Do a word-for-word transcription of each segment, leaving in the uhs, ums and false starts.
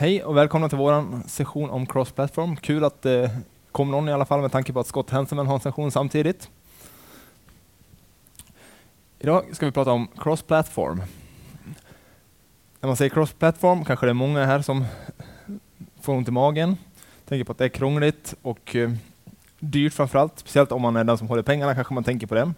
Hej och välkomna till vår session om cross-platform. Kul att det eh, kom någon i alla fall med tanke på att Scott Hanselman har en session samtidigt. Idag ska vi prata om cross-platform. När man säger cross-platform kanske det är många här som får ont i magen. Tänker på att det är krångligt och eh, dyrt framförallt. Speciellt om man är den som håller pengarna kanske man tänker på det.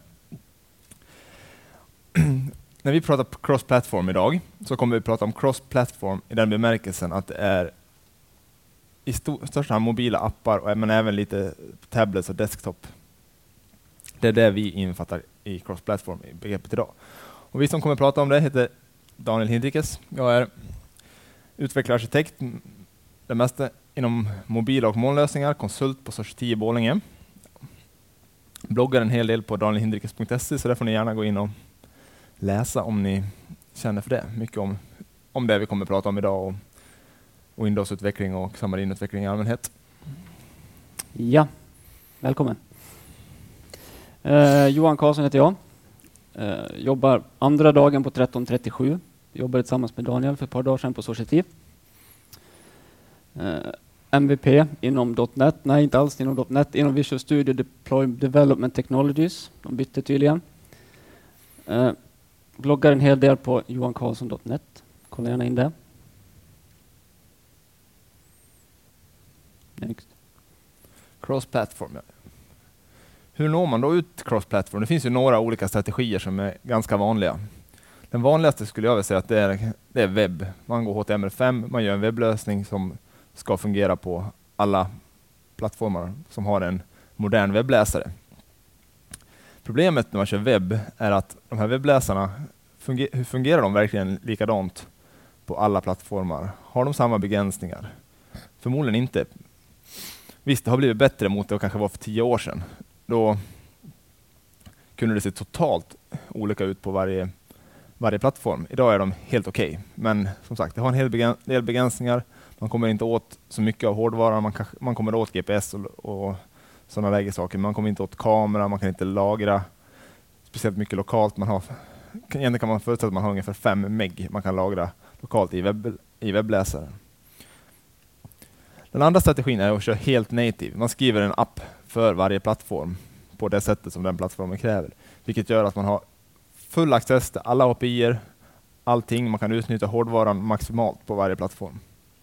När vi pratar cross-platform idag så kommer vi prata om cross-platform i den bemärkelsen att det är i st- största mobila appar men även lite tablets och desktop. Det är det vi infattar i cross-platform i begreppet idag. Och vi som kommer prata om det heter Daniel Hindrikes. Jag är utvecklararkitekt, det mesta inom mobila och molnlösningar, konsult på Society i Borlänge. Bloggar en hel del på daniel hindrikes punkt se så där får ni gärna gå in och läsa om ni känner för det. Mycket om, om det vi kommer att prata om idag och, och Windows-utveckling och Xamarin-utveckling i allmänhet. Ja, välkommen. Eh, Johan Karlsson heter jag. Eh, jobbar andra dagen på tretton trettiosju. Jobbade tillsammans med Daniel för ett par dagar sedan på Society. Eh, M V P inom .NET. Nej, inte alls inom .NET. Inom Visual Studio Deploy Development Technologies. De bytte tydligen. Eh, bloggar en hel del på johan karlsson punkt net. Kolla gärna in det. Next. Cross-platform. Hur når man då ut cross-platform? Det finns ju några olika strategier som är ganska vanliga. Den vanligaste skulle jag vilja säga att det är, det är webb. Man går H T M L fem, man gör en webblösning som ska fungera på alla plattformar som har en modern webbläsare. Problemet när man kör webb är att de här webbläsarna, funger- hur fungerar de verkligen likadant på alla plattformar? Har de samma begränsningar? Förmodligen inte. Visst, det har blivit bättre mot det kanske var för tio år sedan. Då kunde det se totalt olika ut på varje, varje plattform. Idag är de helt okej. Okay. Men som sagt, det har en hel begräns- del begränsningar. Man kommer inte åt så mycket av hårdvaran. Man, kan, man kommer åt G P S och, och sådana lägesaker. Man kommer inte åt kamera. Man kan inte lagra speciellt mycket lokalt. Man har, egentligen kan man förutsätta att man har ungefär fem meg man kan lagra lokalt i, webb, i webbläsaren. Den andra strategin är att köra helt native. Man skriver en app för varje plattform på det sättet som den plattformen kräver. Vilket gör att man har full access till alla A P I-er, allting. Man kan utnyttja hårdvaran maximalt på varje plattform.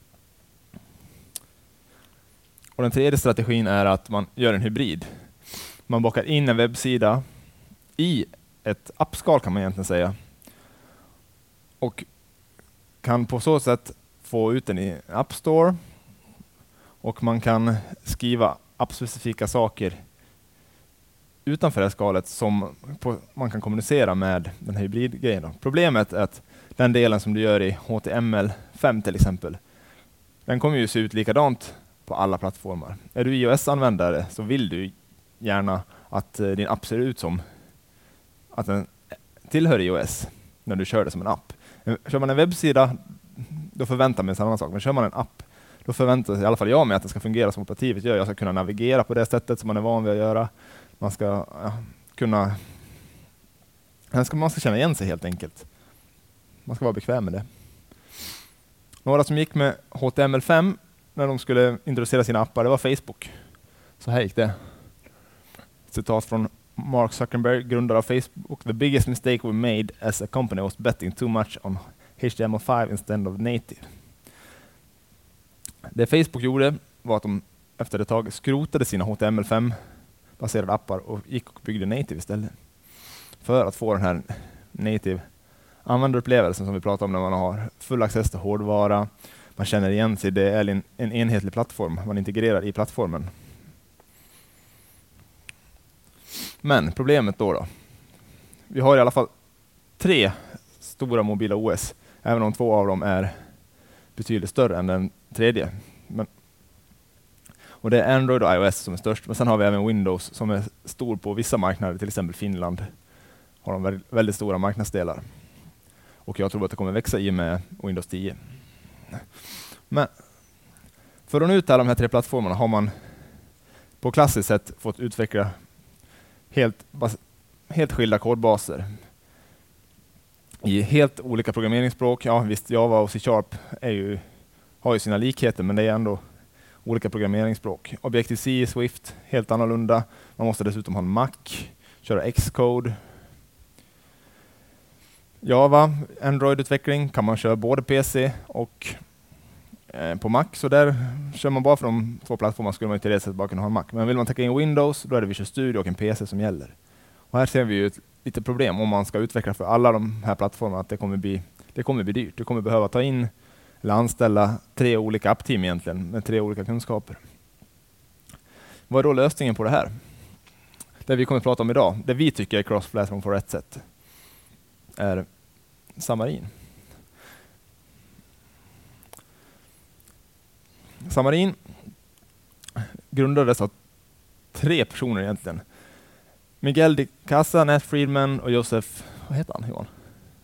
Och den tredje strategin är att man gör en hybrid. Man bakar in en webbsida i ett appskal kan man egentligen säga. Och kan på så sätt få ut den i App Store. Och man kan skriva appspecifika saker utanför det här skalet som på, man kan kommunicera med den här hybridgrejen. Problemet är att den delen som du gör i H T M L fem till exempel, den kommer ju se ut likadant på alla plattformar. Är du iOS-användare så vill du gärna att uh, din app ser ut som att den tillhör iOS när du kör det som en app. Kör man en webbsida, då förväntar man sig en annan sak. Men kör man en app, då förväntar sig i alla fall jag mig att det ska fungera som operativet gör. Jag ska kunna navigera på det sättet som man är van vid att göra. Man ska ja, kunna... Man ska, man ska känna igen sig helt enkelt. Man ska vara bekväm med det. Några som gick med H T M L fem när de skulle introducera sina appar, det var Facebook. Så här gick det. Citat från Mark Zuckerberg, grundare av Facebook. The biggest mistake we made as a company was betting too much on H T M L five instead of native. Det Facebook gjorde var att de efter ett tag skrotade sina H T M L fem-baserade appar och gick och byggde native istället. För att få den här native användarupplevelsen som vi pratar om när man har full access till hårdvara. Man känner igen sig, det är en, en enhetlig plattform. Man integrerar i plattformen. Men problemet då då. Vi har i alla fall tre stora mobila O S. Även om två av dem är betydligt större än den tredje. Men, och det är Android och iOS som är störst. Men sen har vi även Windows som är stor på vissa marknader. Till exempel Finland har de väldigt, väldigt stora marknadsdelar. Och jag tror att det kommer växa i med Windows tio. Men för att nå ut alla de här tre plattformarna har man på klassiskt sätt fått utveckla helt, helt skilda kodbaser. I helt olika programmeringsspråk. Ja visst, Java och C Sharp är ju har ju sina likheter, men det är ändå olika programmeringsspråk. Objective-C, Swift, helt annorlunda. Man måste dessutom ha en Mac, köra Xcode. Java, Android-utveckling kan man köra både P C och eh, på Mac. Så där kör man bara för de två plattformarna skulle man till det sättet bara kunna ha en Mac. Men vill man täcka in Windows, då är det Visual Studio och en P C som gäller. Och här ser vi ju ett lite problem om man ska utveckla för alla de här plattformarna, att det kommer bli, det kommer bli dyrt. Du kommer behöva ta in eller anställa tre olika appteam egentligen med tre olika kunskaper. Vad är då lösningen på det här? Det vi kommer att prata om idag, det vi tycker är cross-platform på rätt sätt, är Xamarin. Xamarin grundades av tre personer egentligen. Miguel de Casa, Nat Friedman och Joseph, vad heter han, Johan?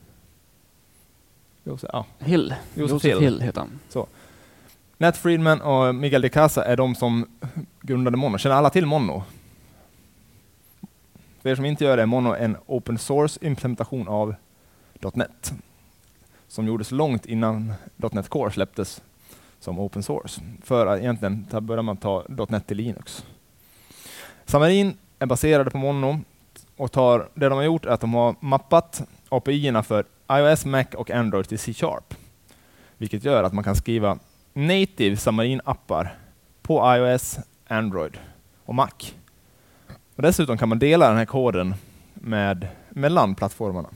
Joseph, ja. Hill. Joseph, Joseph Hill. Hill heter han. Så. Nat Friedman och Miguel de Casa är de som grundade Mono. Känner alla till Mono? För er som inte gör det, är Mono en open source implementation av .NET som gjordes långt innan .NET Core släpptes som open source. För att egentligen började man ta .NET till Linux. Xamarin är baserade på Mono och tar, det de har gjort är att de har mappat A P I-erna för iOS, Mac och Android till C Sharp. Vilket gör att man kan skriva native Xamarin-appar på iOS, Android och Mac. Och dessutom kan man dela den här koden med, mellan plattformarna.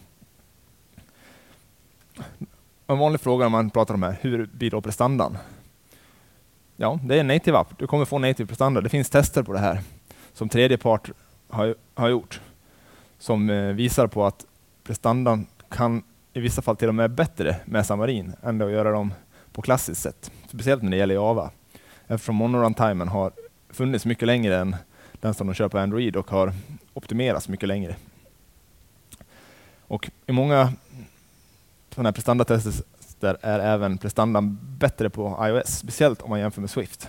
En vanlig fråga när man pratar om det här, hur blir då prestandan? Ja, det är en native app. Du kommer få native prestanda. Det finns tester på det här som tredje part har, har gjort. Som eh, visar på att prestandan kan i vissa fall till och med bättre med Xamarin än att göra dem på klassiskt sätt. Speciellt när det gäller Java. Eftersom monoruntime har funnits mycket längre än den som de kör på Android och har optimerats mycket längre. Och i många sådana här prestandatester är även prestandan bättre på iOS, speciellt om man jämför med Swift.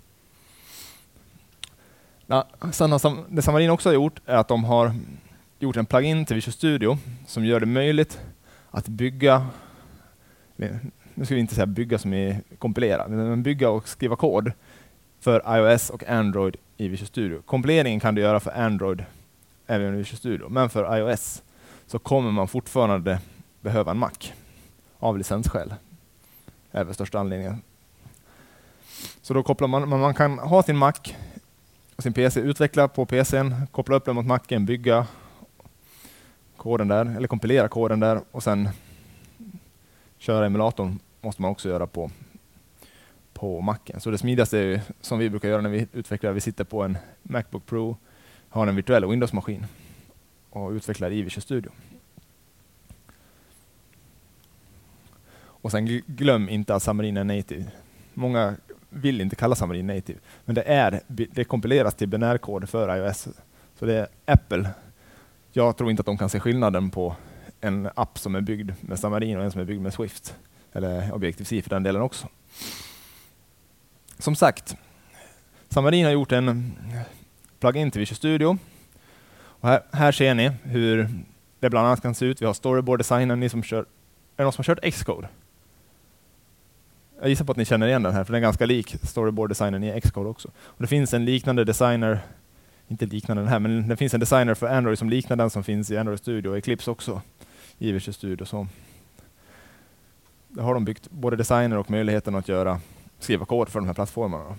Ja, sen har det Xamarin också har gjort är att de har gjort en plugin till Visual Studio som gör det möjligt att bygga, nu ska vi inte säga bygga som är kompilera, men bygga och skriva kod för iOS och Android i Visual Studio. Kompileringen kan du göra för Android även i Visual Studio, men för iOS så kommer man fortfarande behöva en Mac av licensskäl. Det är väl största anledningen. Så då kopplar man, man kan ha sin Mac och sin P C, utveckla på P C:n, koppla upp den mot Macen, bygga koden där, eller kompilera koden där och sen köra emulatorn måste man också göra på, på Macen. Så det smidigaste är ju, som vi brukar göra när vi utvecklar, vi sitter på en MacBook Pro, har en virtuell Windows-maskin och utvecklar i Visual Studio. Och sen glöm inte att Xamarin är native. Många vill inte kalla Xamarin native, men det är det kompileras till binärkod för iOS. Så det är Apple. Jag tror inte att de kan se skillnaden på en app som är byggd med Xamarin och en som är byggd med Swift eller Objective-C för den delen också. Som sagt, Xamarin har gjort en plugin till Visual Studio. Och här, här ser ni hur det bland annat kan se ut. Vi har storyboard-designen. Ni som kör, är det någon som har kört Xcode? Jag gissar på att ni känner igen den här, för den är ganska lik storyboard-designen i Xcode också. Och det finns en liknande designer, inte liknande den här, men det finns en designer för Android som liknar den som finns i Android Studio och Eclipse också i Visual Studio. Så där har de byggt både designer och möjligheten att göra, skriva kod för de här plattformarna.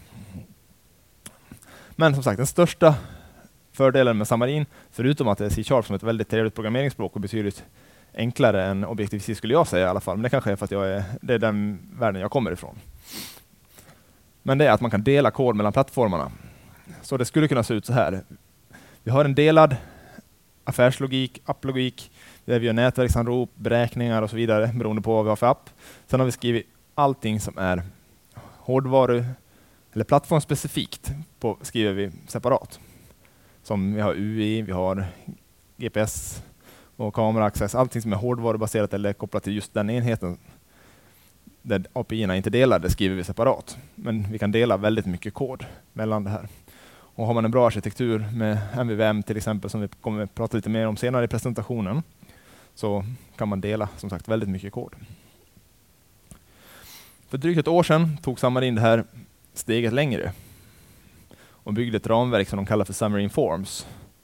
Men som sagt, den största fördelen med Xamarin, förutom att det är C Sharp som ett väldigt trevligt programmeringsspråk och betydligt enklare än Objective-C skulle jag säga i alla fall, men det kanske är för att jag är, det är den världen jag kommer ifrån. Men det är att man kan dela kod mellan plattformarna. Så det skulle kunna se ut så här. Vi har en delad affärslogik, applogik, där vi gör nätverksanrop, beräkningar och så vidare beroende på vad vi har för app. Sen har vi skrivit allting som är hårdvaru eller plattformspecifikt på, skriver vi separat. Som vi har U I, vi har G P S och kameraaccess, allting som är hårdvarubaserat eller kopplat till just den enheten där A P I-erna inte delade skriver vi separat. Men vi kan dela väldigt mycket kod mellan det här. Och har man en bra arkitektur med M V V M till exempel, som vi kommer att prata lite mer om senare i presentationen, så kan man dela som sagt väldigt mycket kod. För drygt ett år sedan tog Xamarin det här steget längre och byggde ett ramverk som de kallar för Xamarin Forms.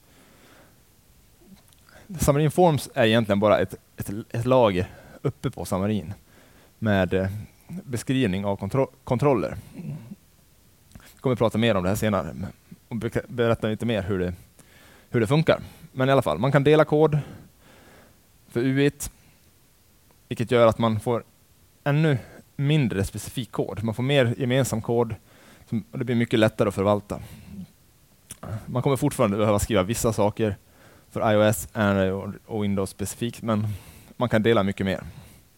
Xamarin Forms är egentligen bara ett, ett, ett lager uppe på Xamarin med eh, beskrivning av kontro kontroller. Jag kommer att prata mer om det här senare och berätta lite mer hur det, hur det funkar. Men i alla fall, man kan dela kod för U I T, vilket gör att man får ännu mindre specifik kod. Man får mer gemensam kod och det blir mycket lättare att förvalta. Man kommer fortfarande behöva skriva vissa saker för iOS, Android och Windows specifikt, men man kan dela mycket mer.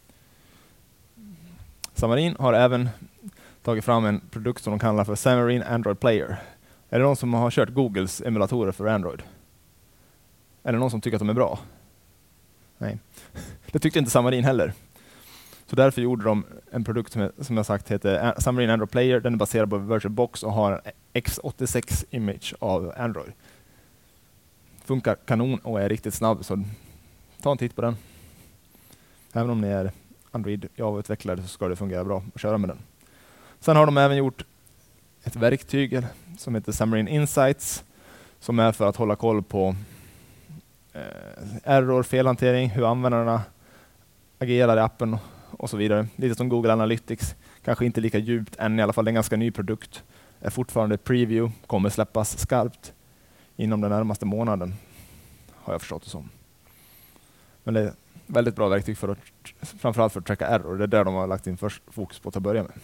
Xamarin har även tagit fram en produkt som de kallar för Xamarin Android Player. Är det någon som har kört Googles emulatorer för Android? Är det någon som tycker att de är bra? Nej, det tyckte inte Xamarin heller. Så därför gjorde de en produkt som, som jag sagt heter Xamarin Android Player. Den är baserad på VirtualBox och har en x åttiosex image av Android. Funkar kanon och är riktigt snabb, så ta en titt på den. Även om ni är Android Java-utvecklare så ska det fungera bra att köra med den. Sen har de även gjort ett verktyg som heter Xamarin Insights, som är för att hålla koll på eh, error, felhantering, hur användarna agerar i appen och så vidare. Lite som Google Analytics, kanske inte lika djupt än, i alla fall en ganska ny produkt. Är fortfarande preview, kommer släppas skarpt inom den närmaste månaden, har jag förstått det som. Men det är väldigt bra verktyg för att, framförallt för att tracka error. Det är där de har lagt in först fokus på att börja med.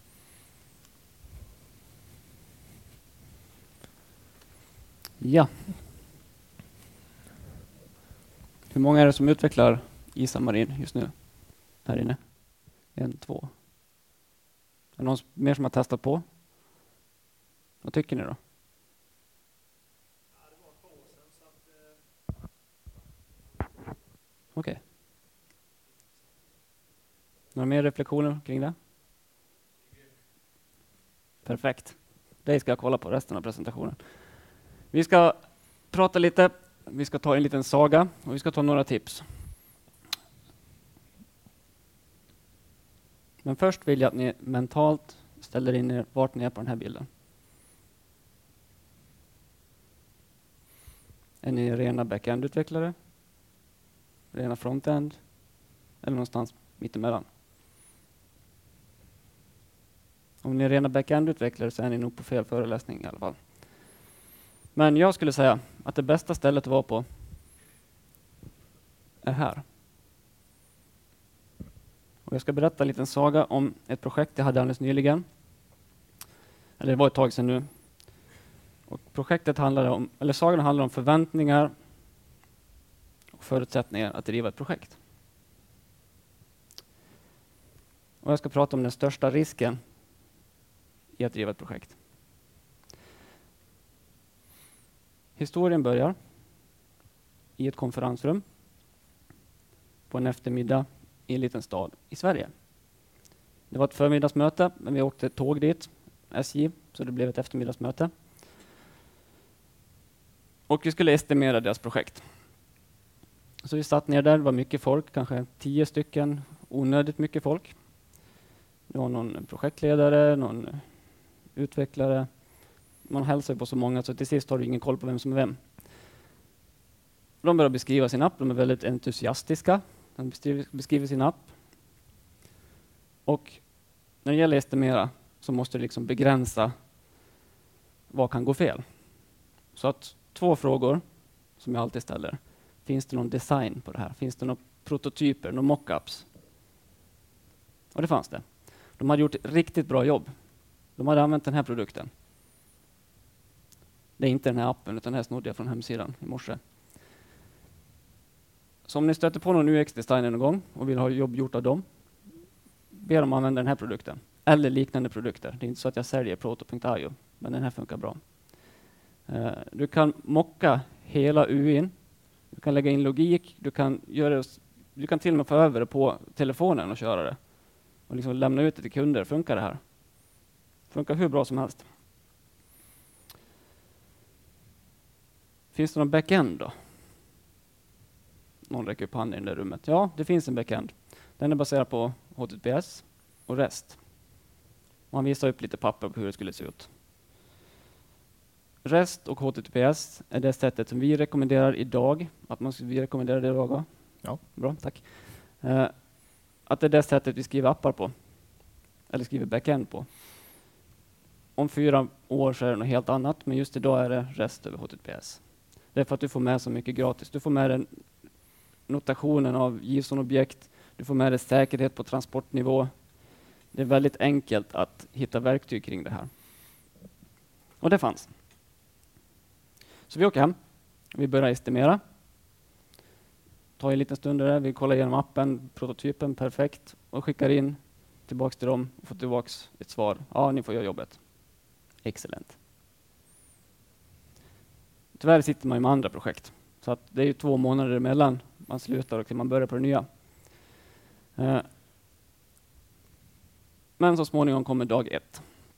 Ja. Hur många är det som utvecklar i Xamarin just nu? Här inne? En, två. Är det någon mer som har testat på? Vad tycker ni då? Okej. Okay. Några mer reflektioner kring det? Perfekt. Det ska jag kolla på resten av presentationen. Vi ska prata lite, vi ska ta en liten saga och vi ska ta några tips. Men först vill jag att ni mentalt ställer in er vart ni är på den här bilden. Är ni rena backend-utvecklare? Rena frontend? Eller någonstans mittemellan? Om ni är rena backend-utvecklare så är ni nog på fel föreläsning i alla fall. Men jag skulle säga att det bästa stället att vara på är här. Och jag ska berätta en liten saga om ett projekt jag hade alldeles nyligen. Eller det var ett tag sedan nu. Och projektet handlade om, eller sagan handlar om förväntningar och förutsättningar att driva ett projekt. Och jag ska prata om den största risken i att driva ett projekt. Historien börjar i ett konferensrum på en eftermiddag i en liten stad i Sverige. Det var ett förmiddagsmöte, men vi åkte tåg dit, S J, så det blev ett eftermiddagsmöte. Och vi skulle estimera deras projekt. Så vi satt ner där, det var mycket folk, kanske tio stycken, onödigt mycket folk. Det var någon projektledare, någon utvecklare. Man hälsar på så många så till sist har du ingen koll på vem som är vem. De börjar beskriva sin app, de är väldigt entusiastiska. De beskriver, beskriver sin app. Och när det gäller estimera så måste du liksom begränsa vad kan gå fel. Så att två frågor som jag alltid ställer. Finns det någon design på det här? Finns det några prototyper, några mockups? Och det fanns det. De hade gjort ett riktigt bra jobb. De hade använt den här produkten. Det är inte den här appen, utan den här snodde jag från hemsidan i morse. Så om ni stöter på någon U X-designer någon gång och vill ha jobb gjort av dem, be dem använda den här produkten. Eller liknande produkter. Det är inte så att jag säljer proto punkt i o, men den här funkar bra. Uh, du kan mocka hela U I n. Du kan lägga in logik. Du kan, göra, du kan till och med få över det på telefonen och köra det. Och liksom lämna ut det till kunder. Funkar det här? Funkar hur bra som helst. Finns det någon backend då? Någon räcker upp handen i det där rummet. Ja, det finns en backend. Den är baserad på H T T P S och REST. Och han visade upp lite papper på hur det skulle se ut. REST och H T T P S är det sättet som vi rekommenderar idag. Att man, vi rekommenderar det idag, va? Ja. Bra, tack. Uh, att det är det sättet vi skriver appar på. Eller skriver backend på. Om fyra år så är det något helt annat, men just idag är det REST över H T T P S. Det är för att du får med så mycket gratis. Du får med den notationen av JSON-objekt. Du får med dig säkerhet på transportnivå. Det är väldigt enkelt att hitta verktyg kring det här. Och det fanns. Så vi åker hem. Vi börjar estimera. Tar en liten stund där. Vi kollar igenom appen, prototypen, perfekt. Och skickar in tillbaks till dem och får tillbaks ett svar. Ja, ni får göra jobbet. Excellent. Tyvärr sitter man ju med andra projekt. Så att det är ju två månader emellan man slutar och man börjar på det nya. Eh. Men så småningom kommer dag ett.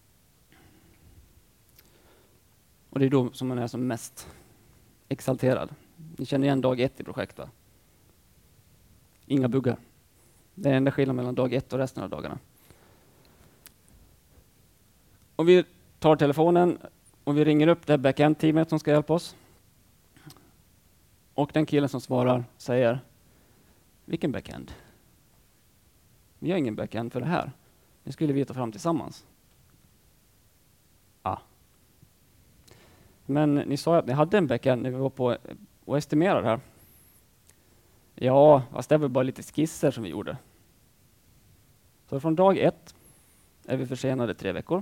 Och det är då som man är som mest exalterad. Ni känner igen dag ett i projektet, va? Inga buggar. Det är enda skillnaden mellan dag ett och resten av dagarna. Och vi tar telefonen och vi ringer upp det backend-teamet som ska hjälpa oss. Och den killen som svarar säger: vilken backend? Vi har ingen backend för det här. Det skulle vi ta fram tillsammans. Ah. Men ni sa att ni hade en backend när vi var på och estimerade här. Ja, fast det var bara lite skisser som vi gjorde. Så från dag ett är vi försenade tre veckor.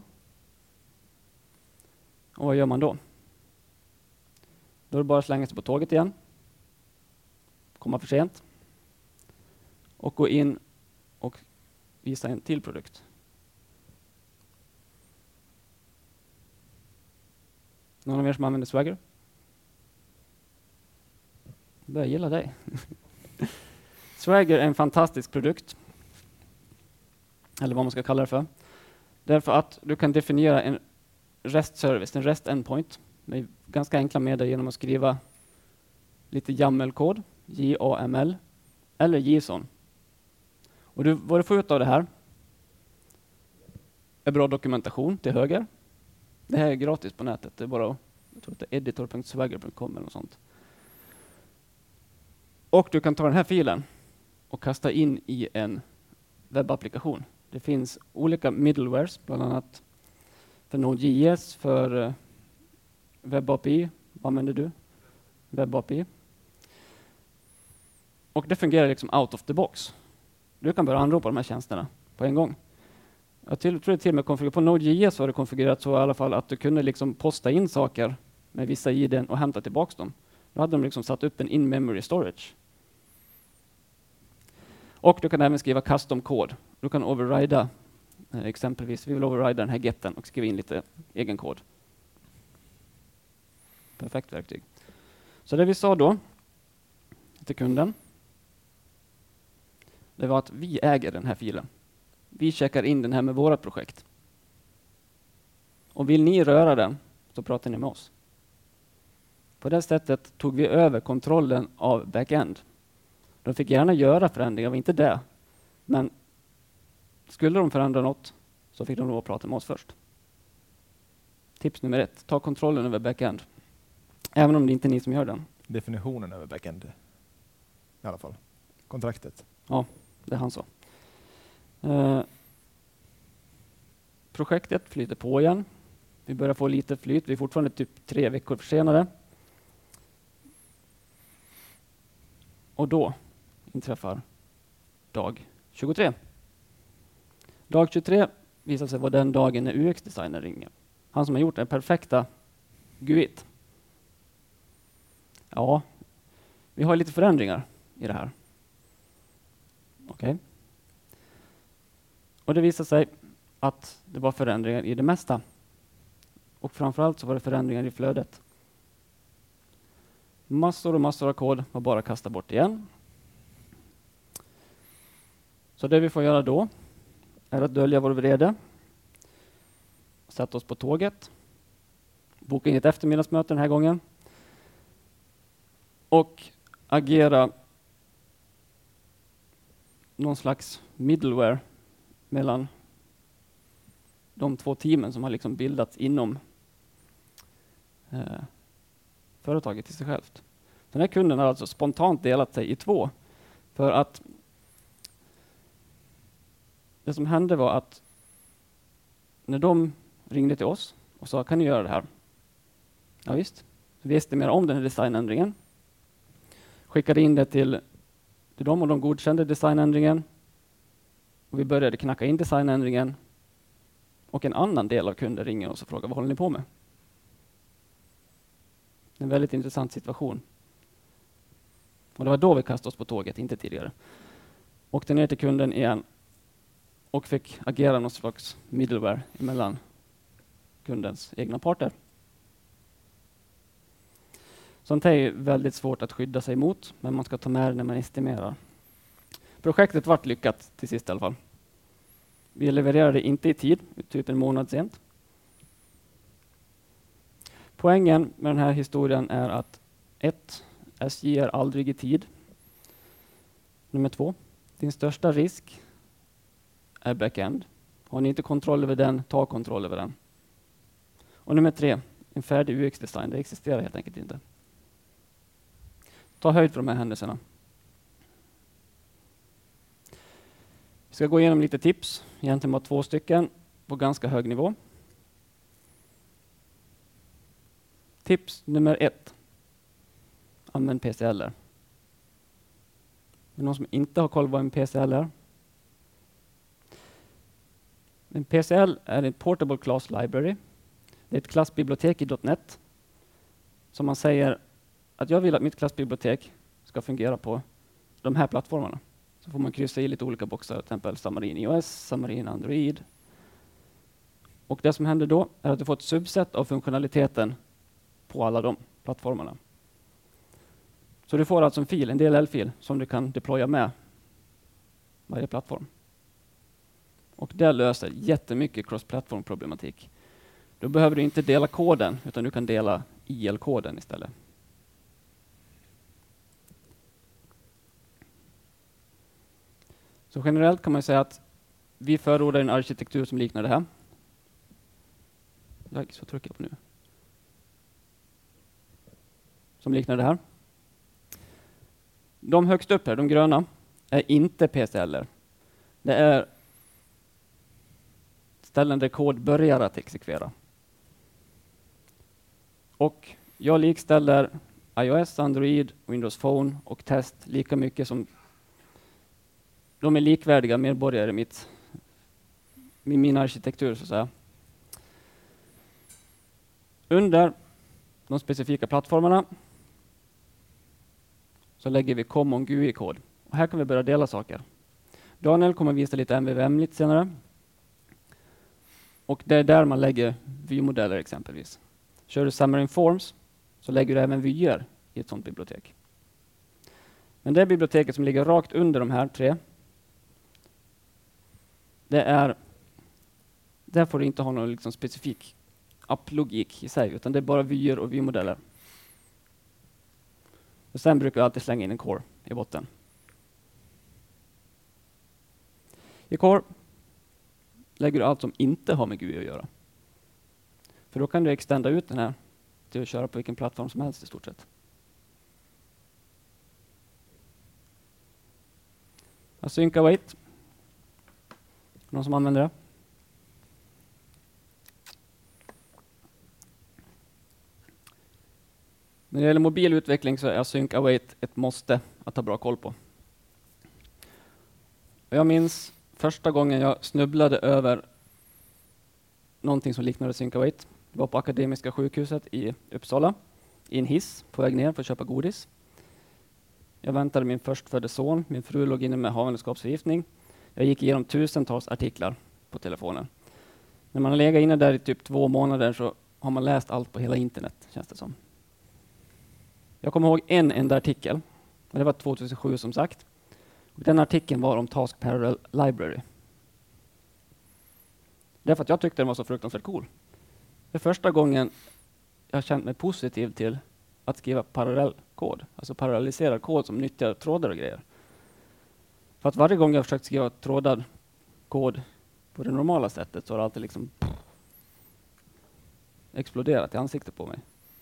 Och vad gör man då? Då är det bara att slänga sig på tåget igen. Komma för sent. Och gå in och visa en till produkt. Någon av er som använder Swagger? Jag börjar gilla dig. Swagger är en fantastisk produkt. Eller vad man ska kalla det för. Därför att du kan definiera en REST-service, en REST-endpoint med ganska enkla medel genom att skriva lite YAML-kod, J A M L, eller JSON. Och du, vad du får ut av det här är bra dokumentation till höger. Det här är gratis på nätet. Det är bara jag tror att det är editor punkt swagger punkt com eller något sånt. Och du kan ta den här filen och kasta in i en webbapplikation. Det finns olika middlewares, bland annat för Node.js, för uh, WebAPI. Vad använder du? WebAPI. Och det fungerar liksom out of the box. Du kan börja anropa de här tjänsterna på en gång. Jag till, tror det till och med konfigurerat på Node.js var det konfigurerat så i alla fall att du kunde liksom posta in saker med vissa I D och hämta tillbaka dem. Då hade de liksom satt upp en in-memory storage. Och du kan även skriva custom kod. Du kan overrida, eh, exempelvis, vi vill overrida den här getten och skriva in lite egen kod. Perfekt verktyg. Så det vi sa då till kunden, det var att vi äger den här filen. Vi checkar in den här med vårat projekt. Och vill ni röra den så pratar ni med oss. På det sättet tog vi över kontrollen av backend. De fick gärna göra förändringar, var inte det. Men skulle de förändra något så fick de då prata med oss först. Tips nummer ett, ta kontrollen över backend. Även om det inte är ni som gör den. Definitionen över backend. I alla fall. Kontraktet. Ja, det är han så. Uh, projektet flyter på igen. Vi börjar få lite flyt. Vi är fortfarande typ tre veckor försenade. Och då inträffar dag tjugotre. Dag tjugotre visar sig vara den dagen när U X-designer ringer. Han som har gjort den perfekta G U I-t. Ja, vi har lite förändringar i det här. Okej. Okay. Och det visar sig att det var förändringar i det mesta. Och framförallt så var det förändringar i flödet. Massor och massor av kod var bara kasta bort igen. Så det vi får göra då är att dölja vår vrede. Sätta oss på tåget. Boka in ett eftermiddagsmöte den här gången. Och agera någon slags middleware mellan de två teamen som har liksom bildats inom eh, företaget i sig självt. Den här kunden har alltså spontant delat sig i två. För att det som hände var att när de ringde till oss och sa, kan ni göra det här? Ja visst. Vi estimerade om den här designändringen. Skickade in det till, till dem och de godkände designändringen. Och vi började knacka in designändringen. Och en annan del av kunden ringer oss och frågar, vad håller ni på med? En väldigt intressant situation. Och det var då vi kastade oss på tåget, inte tidigare. Åkte ner till kunden igen och fick agera någon slags middleware emellan kundens egna parter. Sånt här är väldigt svårt att skydda sig mot, men man ska ta med det när man estimerar. Projektet vart lyckat till sist i alla fall. Vi levererade inte i tid, typ en månad sent. Poängen med den här historien är att ett, S J är aldrig i tid. Nummer två, din största risk är backend. Har ni inte kontroll över den, ta kontroll över den. Och nummer tre, en färdig U X-design, det existerar helt enkelt inte. Ta höjd för de här händelserna. Vi ska gå igenom lite tips, egentligen bara två stycken på ganska hög nivå. Tips nummer ett. Använd P C L R. Men någon som inte har koll på vad en P C L är? En P C L är en Portable Class Library. Det är ett klassbibliotek i .NET som man säger att jag vill att mitt klassbibliotek ska fungera på de här plattformarna. Så får man kryssa i lite olika boxar, till exempel Xamarin iOS, Xamarin Android. Och det som händer då är att du får ett subset av funktionaliteten på alla de plattformarna. Så du får alltså en fil, en D L L-fil, som du kan deploya med varje plattform. Och det löser jättemycket cross-platform-problematik. Då behöver du inte dela koden, utan du kan dela I L-koden istället. Så generellt kan man säga att vi förordar en arkitektur som liknar det här. Så trycker jag på nu. Som liknar det här. De högst upp här, de gröna, är inte P C L R. Det är ställen där kod börjar att exekvera. Och jag likställer iOS, Android, Windows Phone och test lika mycket som de är likvärdiga medborgare i mitt, i min arkitektur, så att säga. Under de specifika plattformarna så lägger vi Common G U I-kod. Och här kan vi börja dela saker. Daniel kommer visa lite M V V M lite senare. Och det är där man lägger vy-modeller exempelvis. Kör du Xamarin Forms så lägger du även vyer i ett sådant bibliotek. Men det biblioteket som ligger rakt under de här tre, det är, där får du inte ha någon liksom specifik app-logik i sig, utan det är bara vyer och vy-modeller. Och sen brukar jag alltid slänga in en core i botten. I core lägger du allt som inte har med G U I att göra. För då kan du extenda ut den här till att köra på vilken plattform som helst i stort sett. Async await. Någon som använder det? När det gäller mobil utveckling så är Async await ett måste att ha bra koll på. Och jag minns första gången jag snubblade över någonting som liknade Async await. Det var på Akademiska sjukhuset i Uppsala i en hiss på väg ner för att köpa godis. Jag väntade min förstfödde son. Min fru låg inne med havandeskapsförgiftning. Jag gick igenom tusentals artiklar på telefonen. När man har legat inne där i typ två månader så har man läst allt på hela internet, känns det som. Jag kommer ihåg en enda artikel. Och det var tjugohundrasju som sagt. Och den artikeln var om Task Parallel Library. Därför att jag tyckte den var så fruktansvärt cool. Det är första gången jag har känt mig positiv till att skriva parallellkod. Alltså parallelliserad kod som nyttjar trådar och grejer. För att varje gång jag har försökt skriva trådad kod på det normala sättet så har det alltid liksom pff, exploderat i ansiktet på mig.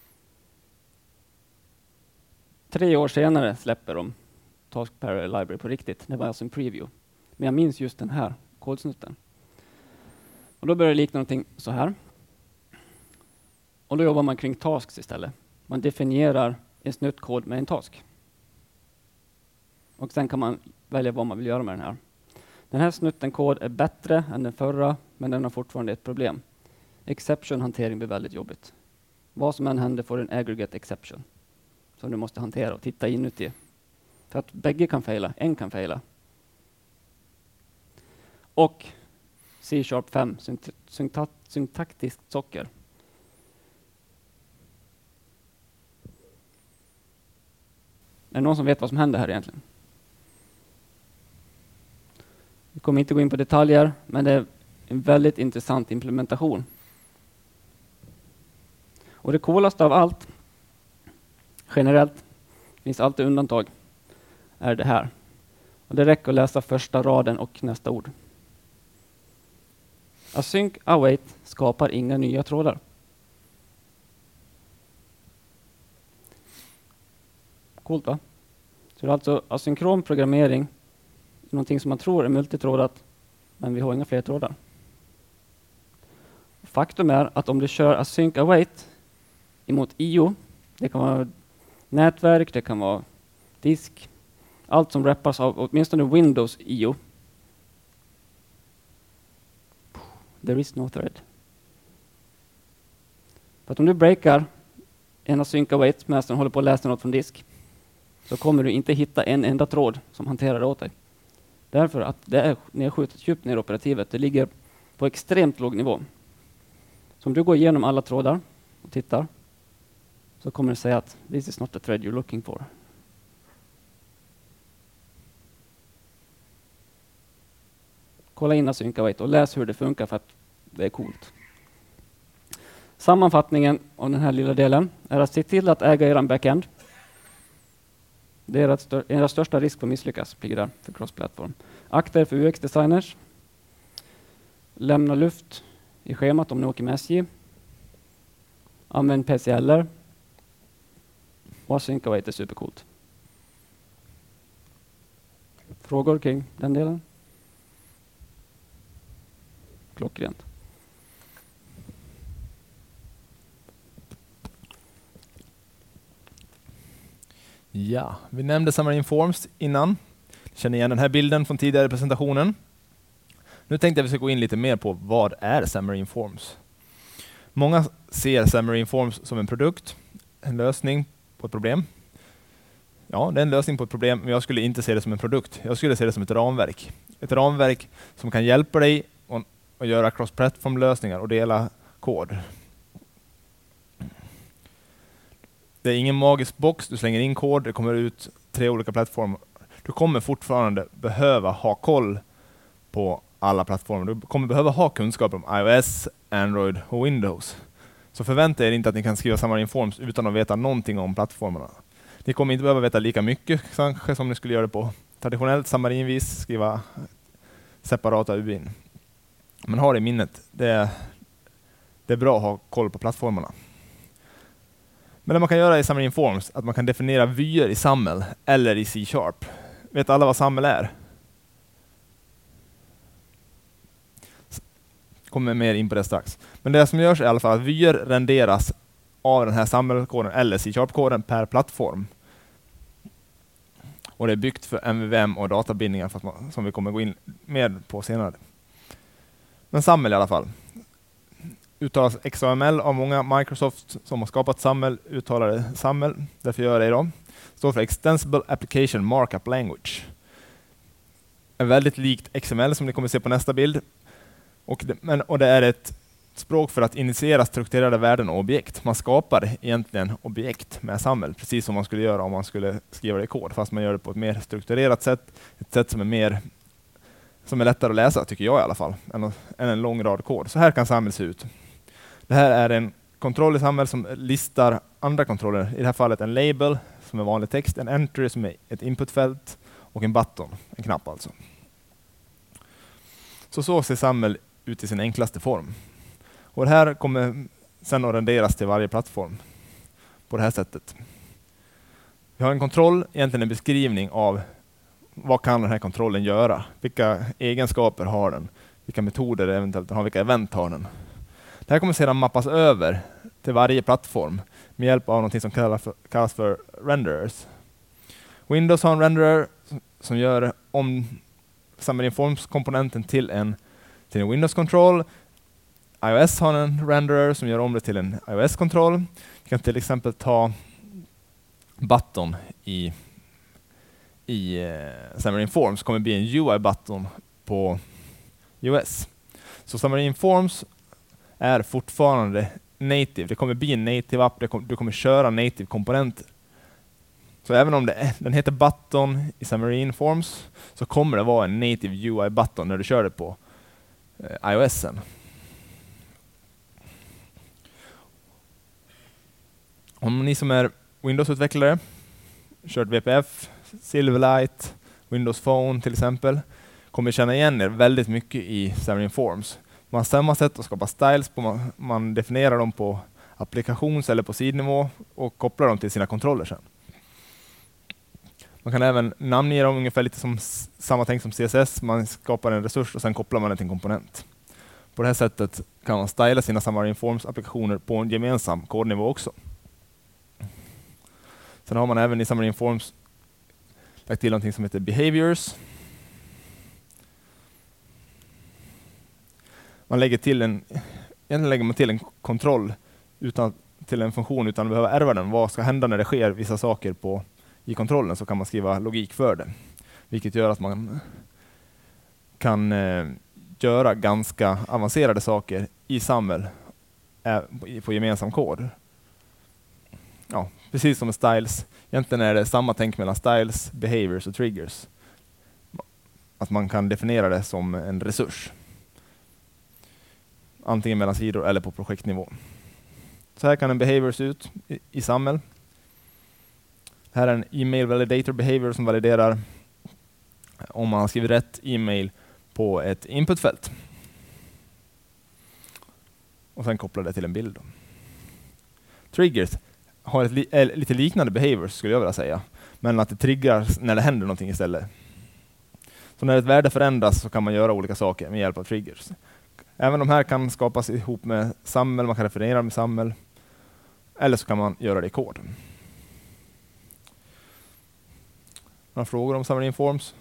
Tre år senare släpper de Task Parallel Library på riktigt. Det var alltså en preview. Men jag minns just den här kodsnutten. Och då börjar det likna någonting så här. Och då jobbar man kring tasks istället. Man definierar en snuttkod med en task. Och sen kan man välja vad man vill göra med den här. Den här snutten kod är bättre än den förra, men den har fortfarande ett problem. Exception-hantering blir väldigt jobbigt. Vad som än händer får en aggregate exception som du måste hantera och titta inuti. För att bägge kan fejla, en kan fejla. Och C sharp fem, synta- syntaktiskt socker. Är det någon som vet vad som händer här egentligen? Vi kommer inte gå in på detaljer, men det är en väldigt intressant implementation. Och det coolaste av allt, generellt, det finns alltid undantag, är det här. Och det räcker att läsa första raden och nästa ord. Async await skapar inga nya trådar. Coolt, va? Så det är alltså asynkron programmering, någonting som man tror är multitrådat, men vi har inga fler trådar. Faktum är att om du kör async await emot I O, det kan vara nätverk, det kan vara disk, allt som rappas av åtminstone Windows I O. There is no thread. För att om du breakar en async await medan den håller på att läsa något från disk, så kommer du inte hitta en enda tråd som hanterar det åt dig. Därför att det är nedskjutet djupt ner i operativet. Det ligger på extremt låg nivå. Så om du går igenom alla trådar och tittar, så kommer det säga att this is not the thread you're looking for. Kolla in async await och läs hur det funkar, för att det är coolt. Sammanfattningen av den här lilla delen är att se till att äga er backend. Det är att stör, era största risk för att misslyckas ligger där för cross-plattform. Akta er för U X-designers. Lämna luft i schemat om ni åker med S J. Använd P C L R. Och async await är supercoolt. Frågor kring den delen? Klockrent. Ja, vi nämnde Xamarin Forms innan. Känner igen den här bilden från tidigare presentationen. Nu tänkte jag att vi ska gå in lite mer på vad är Xamarin Forms. Många ser Xamarin Forms som en produkt, en lösning på ett problem. Ja, det är en lösning på ett problem, men jag skulle inte se det som en produkt. Jag skulle se det som ett ramverk. Ett ramverk som kan hjälpa dig att, att göra cross-platform-lösningar och dela kod. Det är ingen magisk box, du slänger in kod, det kommer ut tre olika plattformar. Du kommer fortfarande behöva ha koll på alla plattformar. Du kommer behöva ha kunskap om iOS, Android och Windows. Så förvänta er inte att ni kan skriva Xamarin Forms utan att veta någonting om plattformarna. Ni kommer inte behöva veta lika mycket kanske som ni skulle göra det på traditionellt Xamarin-vis, skriva separata U I N. Men ha det i minnet, det är, det är bra att ha koll på plattformarna. Men det man kan göra i Xamarin Forms att man kan definiera vyer i SAML eller i C sharp. Vet alla vad SAML är? Kommer mer in på det strax. Men det som görs är i alla fall att vyer renderas av den här SAML-koden eller C sharp-koden per plattform. Och det är byggt för M V V M och databindningar för att man, som vi kommer gå in mer på senare. Men SAML i alla fall. Uttalas X A M L av många. Microsoft som har skapat SAML uttalar det SAML. Därför gör jag det idag. Står för Extensible Application Markup Language. Är väldigt likt X M L som ni kommer se på nästa bild. Och det, men, och det är ett språk för att initiera strukturerade värden och objekt. Man skapar egentligen objekt med SAML, precis som man skulle göra om man skulle skriva det i kod, fast man gör det på ett mer strukturerat sätt. Ett sätt som är mer som är lättare att läsa, tycker jag i alla fall, än, än en lång rad kod. Så här kan SAML se ut. Det här är en kontroll i SAML som listar andra kontroller. I det här fallet en label som är vanlig text, en entry som är ett inputfält och en button, en knapp alltså. Så så ser SAML ut i sin enklaste form. Och det här kommer sen att renderas till varje plattform på det här sättet. Vi har en kontroll, egentligen en beskrivning av vad kan den här kontrollen göra? Vilka egenskaper har den? Vilka metoder eventuellt har, vilka event har den? Det här kommer sedan mappas över till varje plattform med hjälp av något som kallas för, kallas för renderers. Windows har en renderer som gör om Xamarin Forms-komponenten till en, till en Windows-kontroll. iOS har en renderer som gör om det till en iOS-kontroll. Vi kan till exempel ta button i, i uh, Xamarin Forms kommer bli en U I-button på iOS. Så Xamarin Forms är fortfarande native. Det kommer bli en native app. Kom, du kommer köra native komponenter. Så även om det är, den heter button i Xamarin Forms så kommer det vara en native U I-button när du kör det på eh, iOSen. Om ni som är Windows-utvecklare kört V P F, Silverlight, Windows Phone till exempel kommer känna igen er väldigt mycket i Xamarin Forms. Man har samma sätt att skapa styles på, man, man definierar dem på applikations- eller på sidnivå och kopplar dem till sina kontroller sen. Man kan även namnge dem ungefär lite som samma tänk som C S S. Man skapar en resurs och sen kopplar man den till en komponent. På det här sättet kan man styla sina Xamarin Forms-applikationer på en gemensam kodnivå också. Sen har man även i Xamarin Forms lagt till något som heter behaviors. Man lägger till en, egentligen lägger man till en kontroll utan, till en funktion utan att behöva ärva den. Vad ska hända när det sker vissa saker på, i kontrollen, så kan man skriva logik för det. Vilket gör att man kan eh, göra ganska avancerade saker i SAML eh, på gemensam kod. Ja, precis som med styles. Egentligen är det samma tänk mellan styles, behaviors och triggers. Att man kan definiera det som en resurs. Antingen mellan sidor eller på projektnivå. Så här kan en behavior se ut i, i SAML. Här är en e-mail validator behavior som validerar om man har skrivit rätt e-mail på ett inputfält. Och sen kopplar det till en bild. Triggers har ett li- äh, lite liknande behaviors skulle jag vilja säga. Men att det triggar när det händer någonting istället. Så när ett värde förändras så kan man göra olika saker med hjälp av triggers. Även de här kan skapas ihop med SAML, man kan referera med SAML. Eller så kan man göra det i kod. Några frågor om Xamarin Forms?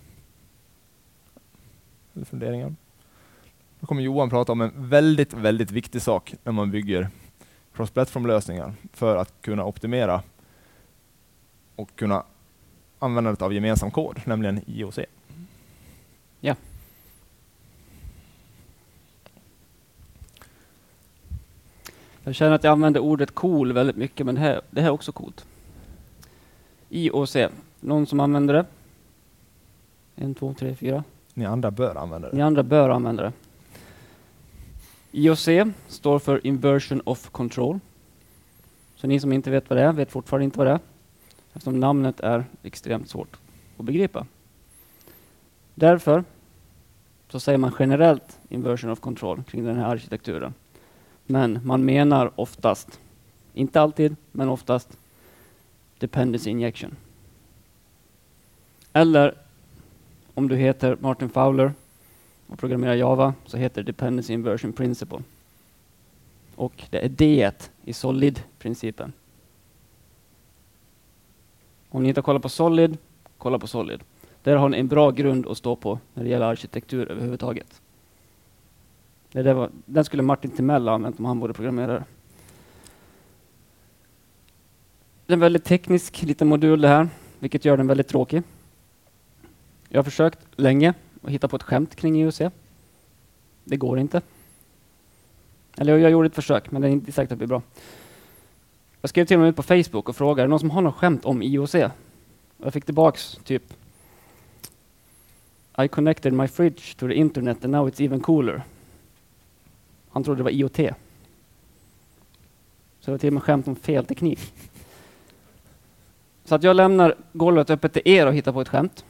Eller funderingar? Då kommer Johan prata om en väldigt, väldigt viktig sak när man bygger cross-platform-lösningar för att kunna optimera och kunna användandet av gemensam kod, nämligen I O C. Ja. Jag känner att jag använder ordet cool väldigt mycket, men det här, det här är också coolt. I O C. Någon som använder det? En, två, tre, fyra. Ni andra bör använda det. Ni andra bör använda det. I O C står för Inversion of Control. Så ni som inte vet vad det är, vet fortfarande inte vad det är. Eftersom namnet är extremt svårt att begripa. Därför så säger man generellt Inversion of Control kring den här arkitekturen. Men man menar oftast, inte alltid, men oftast Dependency Injection. Eller om du heter Martin Fowler och programmerar Java så heter det Dependency Inversion Principle. Och det är D i Solid-principen. Om ni inte har kollat på Solid, kolla på Solid. Där har ni en bra grund att stå på när det gäller arkitektur överhuvudtaget. Det där var, den skulle Martin Timell ha använt om han vore programmerare. Det är en väldigt teknisk liten modul det här, vilket gör den väldigt tråkig. Jag har försökt länge att hitta på ett skämt kring I O C. Det går inte. Eller jag gjorde ett försök, men det är inte säkert att det blir bra. Jag skrev till och med ut på Facebook och frågade, är det någon som har något skämt om I O C? Och jag fick tillbaks typ I connected my fridge to the internet and now it's even cooler. Han trodde det var I O T. Så det var till och med skämt om fel teknik. Så att jag lämnar golvet öppet till er och hittar på ett skämt.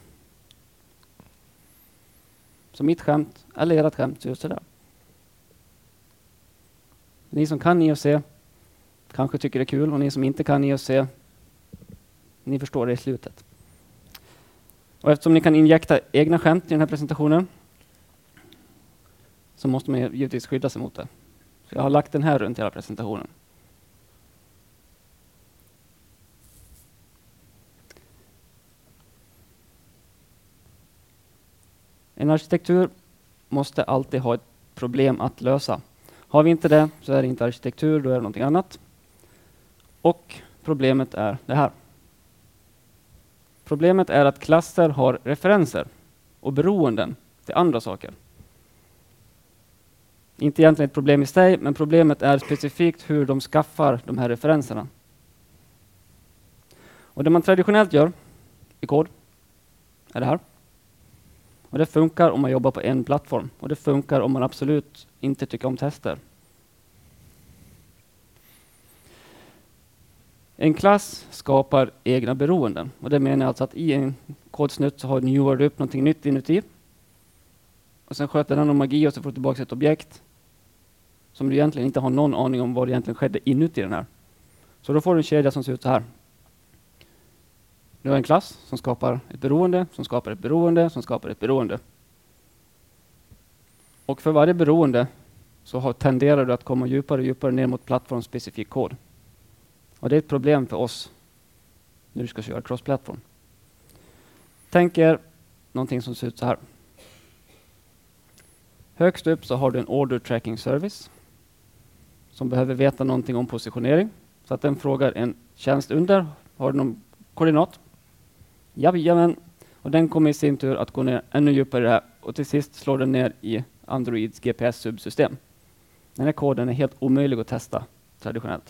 Så mitt skämt, eller ert skämt, så just sådär. Ni som kan I O C kanske tycker det är kul, och ni som inte kan I O C, ni förstår det i slutet. Och eftersom ni kan injekta egna skämt i den här presentationen så måste man givetvis skydda sig mot det. Så jag har lagt den här runt hela presentationen. En arkitektur måste alltid ha ett problem att lösa. Har vi inte det så är det inte arkitektur, då är det någonting annat. Och problemet är det här. Problemet är att klasser har referenser och beroenden till andra saker. Inte egentligen ett problem i sig, men problemet är specifikt hur de skaffar de här referenserna. Och det man traditionellt gör i kod är det här. Och det funkar om man jobbar på en plattform. Och det funkar om man absolut inte tycker om tester. En klass skapar egna beroenden. Och det menar alltså att i en kodsnutt så har New World upp någonting nytt inuti. Och sen sköter den om magi och så får du tillbaka ett objekt som du egentligen inte har någon aning om vad det egentligen skedde inuti den här. Så då får du en kedja som ser ut så här. Du har en klass som skapar ett beroende, som skapar ett beroende, som skapar ett beroende. Och för varje beroende så har, tenderar du att komma djupare och djupare ner mot plattformsspecifik kod. Och det är ett problem för oss när du ska köra cross-plattform. Tänk er någonting som ser ut så här. Högst upp så har du en order tracking service som behöver veta någonting om positionering. Så att den frågar en tjänst under, har du någon koordinat? Jajamän. Och den kommer i sin tur att gå ner ännu djupare i det här. Och till sist slår den ner i Androids G P S-subsystem. Den här koden är helt omöjlig att testa traditionellt.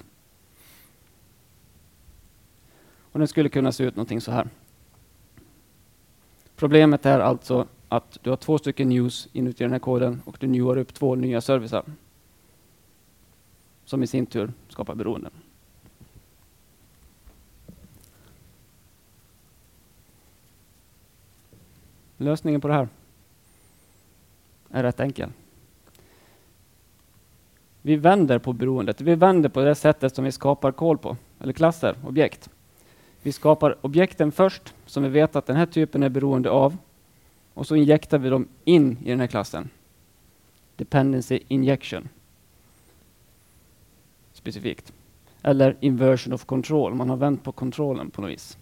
Och den skulle kunna se ut någonting så här. Problemet är alltså att du har två stycken news inuti den här koden och du newar upp två nya servicer som i sin tur skapar beroenden. Lösningen på det här är rätt enkel. Vi vänder på beroendet. Vi vänder på det sättet som vi skapar kod på, eller klasser, objekt. Vi skapar objekten först, som vi vet att den här typen är beroende av. Och så injektar vi dem in i den här klassen. Dependency injection. Specifikt. Eller inversion of control. Man har vänt på kontrollen på något vis.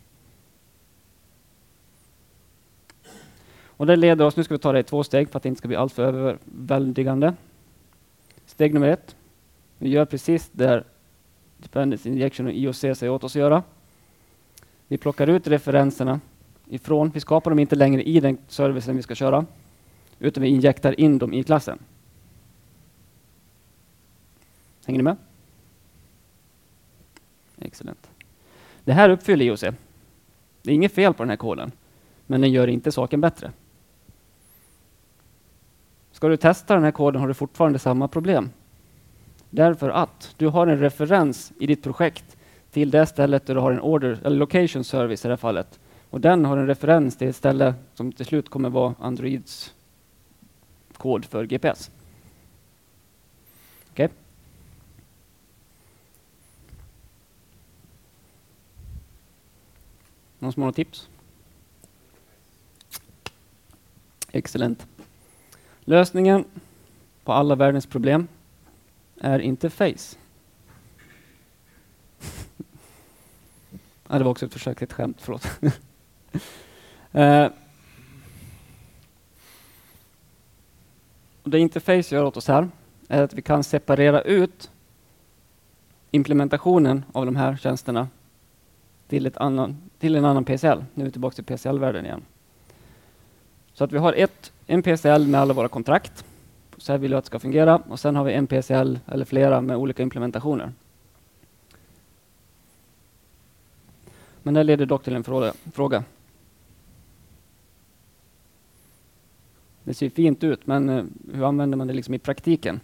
Och det leder oss, nu ska vi ta det i två steg för att det inte ska bli alltför överväldigande. Steg nummer ett. Vi gör precis där dependency injection och I O C säger åt oss att göra. Vi plockar ut referenserna ifrån. Vi skapar dem inte längre i den servicen vi ska köra, utan vi injektar in dem i klassen. Hänger ni med? Excellent. Det här uppfyller I O C. Det är inget fel på den här koden, men den gör inte saken bättre. Ska du testa den här koden har du fortfarande samma problem. Därför att du har en referens i ditt projekt till det stället där du har en order, eller location service i det här fallet. Och den har en referens till ett ställe som till slut kommer vara Androids kod för G P S. Okej? Okay. Någon små tips? Excellent. Lösningen på alla världens problem är interface. Ja, det var också ett försök till ett skämt, förlåt. uh, det interface gör åt oss här är att vi kan separera ut implementationen av de här tjänsterna till, ett annan, till en annan P C L. Nu är vi tillbaka till P C L-världen igen. Så att vi har ett, en P C L med alla våra kontrakt. Så här vill jag att det ska fungera. Och sen har vi en P C L eller flera med olika implementationer. Men det leder dock till en fråga. Det ser fint ut, men uh, hur använder man det liksom i praktiken?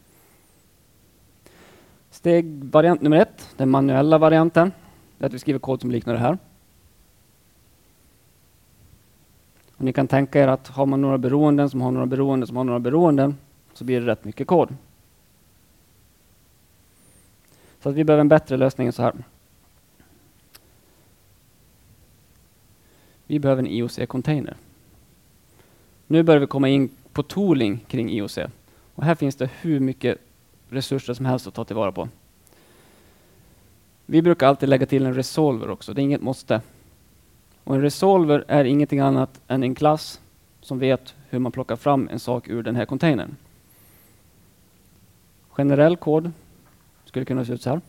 Stegvariant nummer ett, den manuella varianten. Det är att vi skriver kod som liknar det här. Och ni kan tänka er att har man några beroenden som har några beroenden som har några beroenden så blir det rätt mycket kod. Så att vi behöver en bättre lösning än så här. Vi behöver en I O C-container. Nu börjar vi komma in på tooling kring I O C. Och här finns det hur mycket resurser som helst att ta tillvara på. Vi brukar alltid lägga till en resolver också. Det är inget måste. Och en resolver är ingenting annat än en klass som vet hur man plockar fram en sak ur den här containern. Generell kod skulle kunna se ut så här.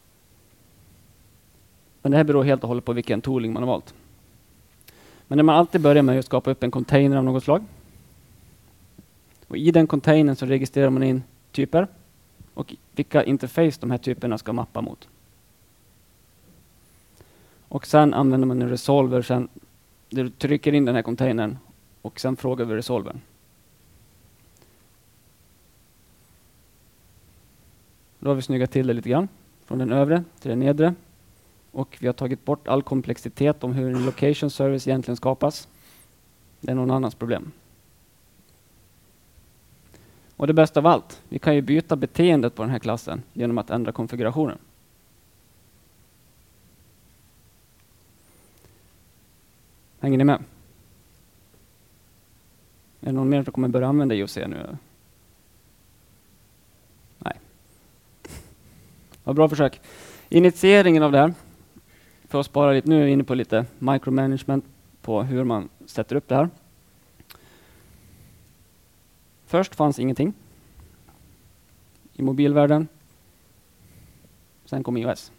Men det här beror helt och hållet på vilken tooling man har valt. Men när man alltid börjar med att skapa upp en container av något slag. Och i den containern så registrerar man in typer och vilka interface de här typerna ska mappa mot. Och sen använder man en resolver sen där du trycker in den här containern och sen frågar vi resolvern. Då har vi snyggat till det lite grann från den övre till den nedre. Och vi har tagit bort all komplexitet om hur en location service egentligen skapas. Det är någon annans problem. Och det bästa av allt, vi kan ju byta beteendet på den här klassen genom att ändra konfigurationen. Hänger ni med? Är det någon mer som kommer börja använda I O C nu? Nej. Vad bra försök. Initieringen av det här. För att spara lite, nu är vi inne på lite micromanagement på hur man sätter upp det här. Först fanns ingenting i mobilvärlden. Sen kom iOS.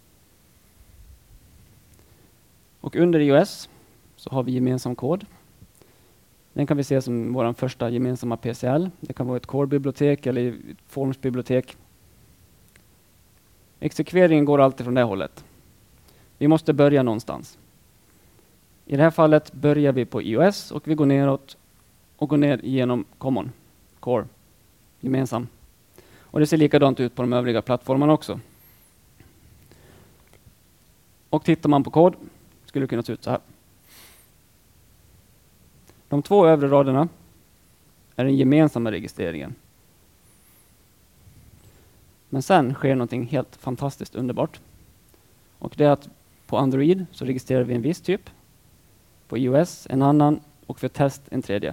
Och under iOS så har vi gemensam kod. Den kan vi se som vår första gemensamma P C L. Det kan vara ett core-bibliotek eller ett Forms-bibliotek. Exekveringen går alltid från det hållet. Vi måste börja någonstans. I det här fallet börjar vi på iOS och vi går neråt och går ner genom Common, Core, gemensam. Och det ser likadant ut på de övriga plattformarna också. Och tittar man på kod skulle det kunna se ut så här. De två övre raderna är den gemensamma registreringen. Men sen sker någonting helt fantastiskt underbart. Och det är att på Android så registrerar vi en viss typ. På iOS en annan och för test en tredje.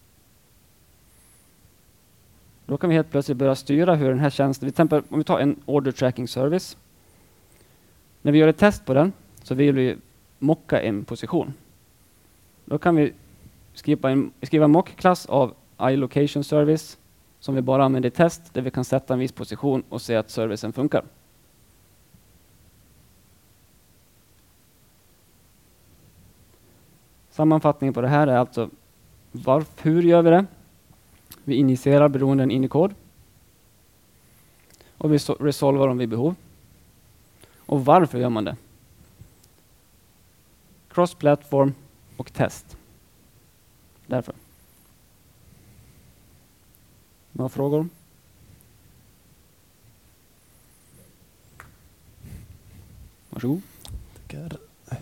Då kan vi helt plötsligt börja styra hur den här tjänsten, till exempel om vi tar en order tracking service. När vi gör ett test på den så vill vi mocka en position. Då kan vi skriva en, skriva en mock-klass av iLocation service som vi bara använder i test där vi kan sätta en viss position och se att servicen funkar. Sammanfattningen på det här är alltså varför, hur gör vi det? Vi initierar beroenden in i kod. Och vi so- resolvar dem vid behov. Och varför gör man det? Cross-platform och test. Därför. Några frågor? Varsågod. Tackar.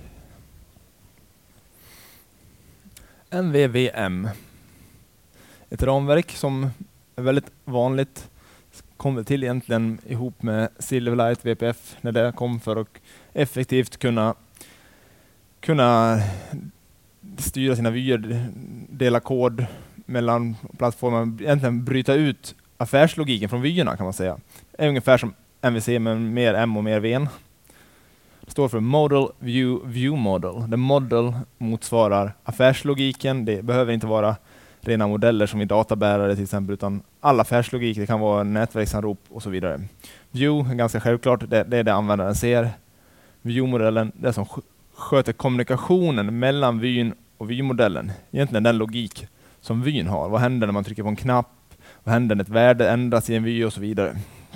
N V V M. Ett ramverk som är väldigt vanligt. Kom det till egentligen ihop med Silverlight V P F när det kom för att effektivt kunna kunna styra sina vyer, dela kod mellan plattformar, egentligen bryta ut affärslogiken från vyerna kan man säga. Det är ungefär som M V C men mer M och mer V N. Det står för Model View View Model. Det model motsvarar affärslogiken. Det behöver inte vara rena modeller som i databärare till exempel, utan all affärslogik. Det kan vara nätverksanrop och så vidare. View är ganska självklart. Det, det är det användaren ser. View-modellen, det som sköter kommunikationen mellan vyn och vy-modellen. Egentligen den logik som vyn har. Vad händer när man trycker på en knapp? Vad händer när ett värde ändras i en vy och så vidare.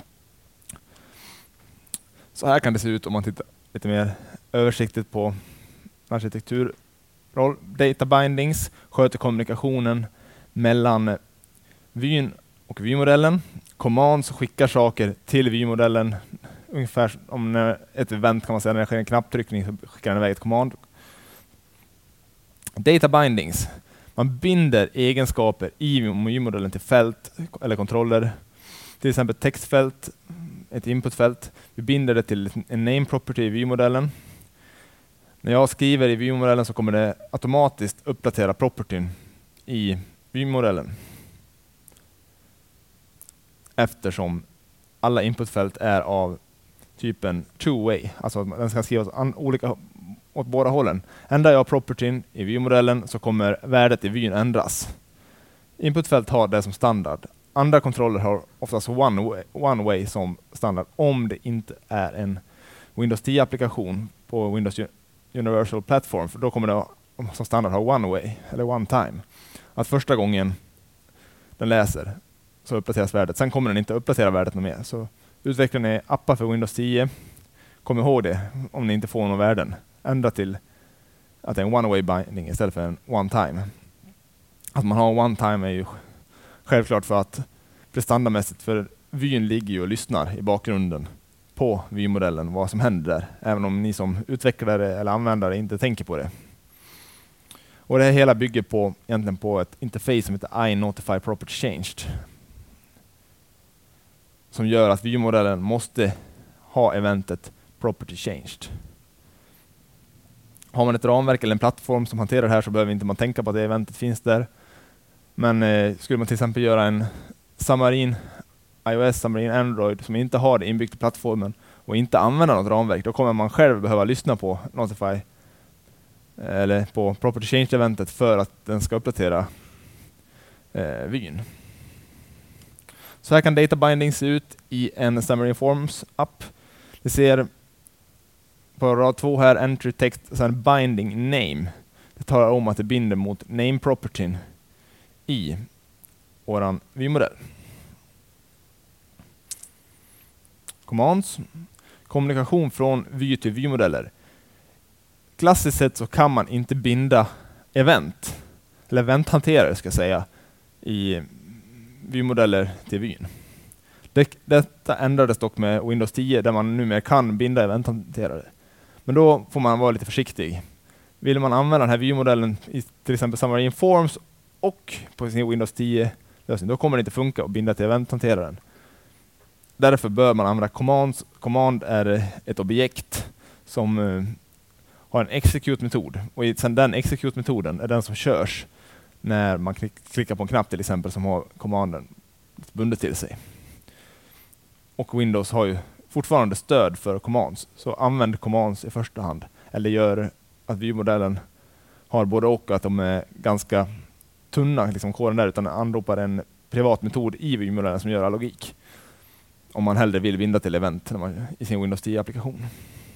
Så här kan det se ut om man tittar lite mer översiktligt på arkitekturroll. Data bindings sköter kommunikationen mellan vyn och vy-modellen. Commands skickar saker till vy-modellen. Ungefär om ett event kan man säga, när det sker en knapptryckning så skickar den iväg ett command. Data bindings. Man binder egenskaper i vy-modellen till fält eller kontroller. Till exempel textfält ett inputfält. Vi binder det till en name property i view-modellen. När jag skriver i view-modellen så kommer det automatiskt uppdatera propertyn i view-modellen. Eftersom alla inputfält är av typen two-way. Alltså den ska skrivas an- olika åt båda hållen. Ändrar jag propertyn i view-modellen så kommer värdet i vyn ändras. Inputfält har det som standard. Andra kontroller har oftast one way, one way som standard om det inte är en Windows tio-applikation på Windows Universal Platform, för då kommer det som standard ha one way eller one time. Att första gången den läser så uppdateras värdet. Sen kommer den inte uppdatera värdet något mer. Så utvecklar ni appar för Windows tio, kom ihåg det om ni inte får några värden. Ändra till att det är en one way binding istället för en one time. Att man har one time är ju självklart för att prestandamässigt, för vyn ligger ju och lyssnar i bakgrunden på view-modellen, vad som händer där, även om ni som utvecklare eller användare inte tänker på det. Och det här hela bygger på, egentligen på ett interface som heter iNotify Property Changed, som gör att view-modellen måste ha eventet Property Changed. Har man ett ramverk eller en plattform som hanterar det här så behöver inte man tänka på att det eventet finns där. Men eh, skulle man till exempel göra en Xamarin iOS, Xamarin Android som inte har det inbyggt i plattformen och inte använder något ramverk, då kommer man själv behöva lyssna på Notify eller på Property Change-eventet för att den ska uppdatera eh, vyn. Så här kan data binding se ut i en Xamarin Forms-app. Vi ser på rad två här, entry text, sen binding name. Det talar om att det binder mot name propertyn i våran view-modell. Commands. Kommunikation från vy till view-modeller. Klassiskt sett så kan man inte binda event, eller eventhanterare ska jag säga, i view-modeller till vyn. Det, detta ändrades dock med Windows tio där man numera kan binda eventhanterare. Men då får man vara lite försiktig. Vill man använda den här view-modellen i till exempel Xamarin Forms och på sin Windows tio-lösning, då kommer det inte funka att binda till eventhanteraren. Därför bör man använda commands. Command är ett objekt som uh, har en execute-metod. Och sen den execute-metoden är den som körs när man klick- klickar på en knapp till exempel som har commanden bundet till sig. Och Windows har ju fortfarande stöd för commands. Så använd commands i första hand. Eller gör att view-modellen har både och att de är ganska tunna, liksom koden där, utan anropar en privat metod i view-modellen som gör all logik. Om man hellre vill binda till event när man, i sin Windows tio-applikation.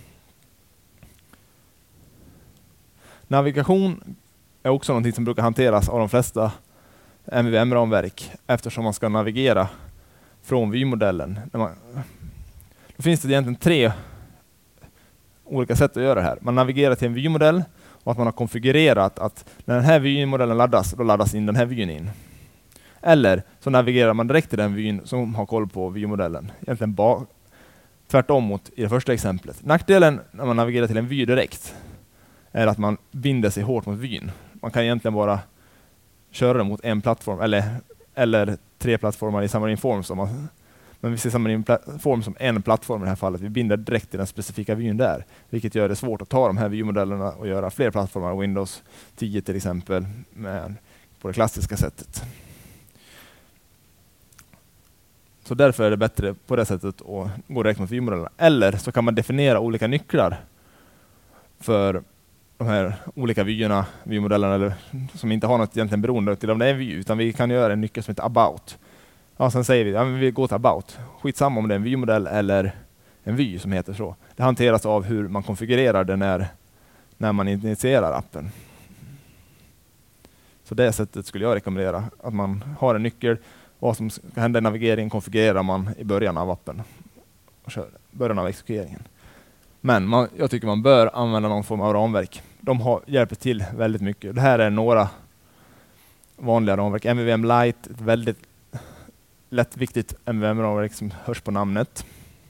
Navigation är också något som brukar hanteras av de flesta M V V M-ramverk eftersom man ska navigera från view-modellen. När man, då finns det egentligen tre olika sätt att göra det här. Man navigerar till en view-modell och att man har konfigurerat att när den här view-modellen laddas, då laddas in den här vyn in. Eller så navigerar man direkt till den vyn som har koll på view-modellen. Egentligen bara tvärtom mot i det första exemplet. Nackdelen när man navigerar till en vy direkt är att man binder sig hårt mot vyn. Man kan egentligen bara köra den mot en plattform eller, eller tre plattformar i Xamarin Forms. Man, men vi ser Xamarin Forms som en plattform i det här fallet. Vi binder direkt till den specifika vyn där. Vilket gör det svårt att ta de här view-modellerna och göra fler plattformar. Windows tio till exempel med, på det klassiska sättet. Så därför är det bättre på det sättet att gå direkt mot view-modellerna. Eller så kan man definiera olika nycklar för de här olika vyerna, view-modellerna, eller som inte har något egentligen beroende till om det är en vy, utan vi kan göra en nyckel som heter about. Ja, sen säger vi, ja, vi går till about. Skitsamma om det är en view-modell eller en vy som heter så. Det hanteras av hur man konfigurerar den när, när man initierar appen. Så det sättet skulle jag rekommendera, att man har en nyckel. Vad som ska hända i navigeringen konfigurerar man i början av appen. Och kör början av exekveringen. Men man, jag tycker man bör använda någon form av ramverk. De har, hjälper till väldigt mycket. Det här är några vanliga ramverk. M V V M Lite, ett väldigt lättviktigt M V V M-ramverk som hörs på namnet.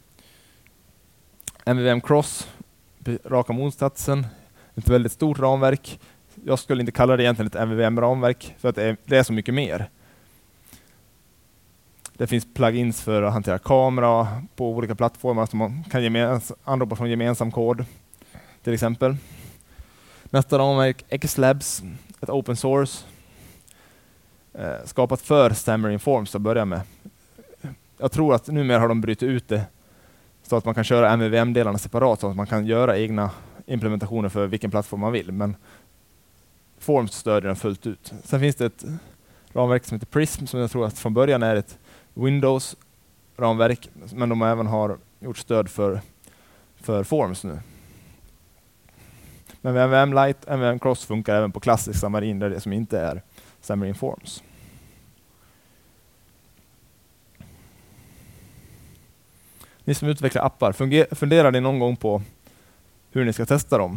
M V V M Cross, raka motsatsen. Ett väldigt stort ramverk. Jag skulle inte kalla det egentligen ett M V V M-ramverk för att det är, det är så mycket mer. Det finns plugins för att hantera kamera på olika plattformar som man kan gemens- anropa från gemensam kod till exempel. Nästa ramverk, X-Labs, ett open source eh, skapat för Xamarin Forms att börja med. Jag tror att numera har de brytt ut det så att man kan köra M V V M-delarna separat så att man kan göra egna implementationer för vilken plattform man vill. Men Forms stödjer den fullt ut. Sen finns det ett ramverk som heter Prism som jag tror att från början är ett Windows-ramverk, men de även har gjort stöd för, för Forms nu. Men M V M Lite, M V M Cross funkar även på klassisk Xamarin där det som inte är Xamarin Forms. Ni som utvecklar appar, funger- funderar ni någon gång på hur ni ska testa dem?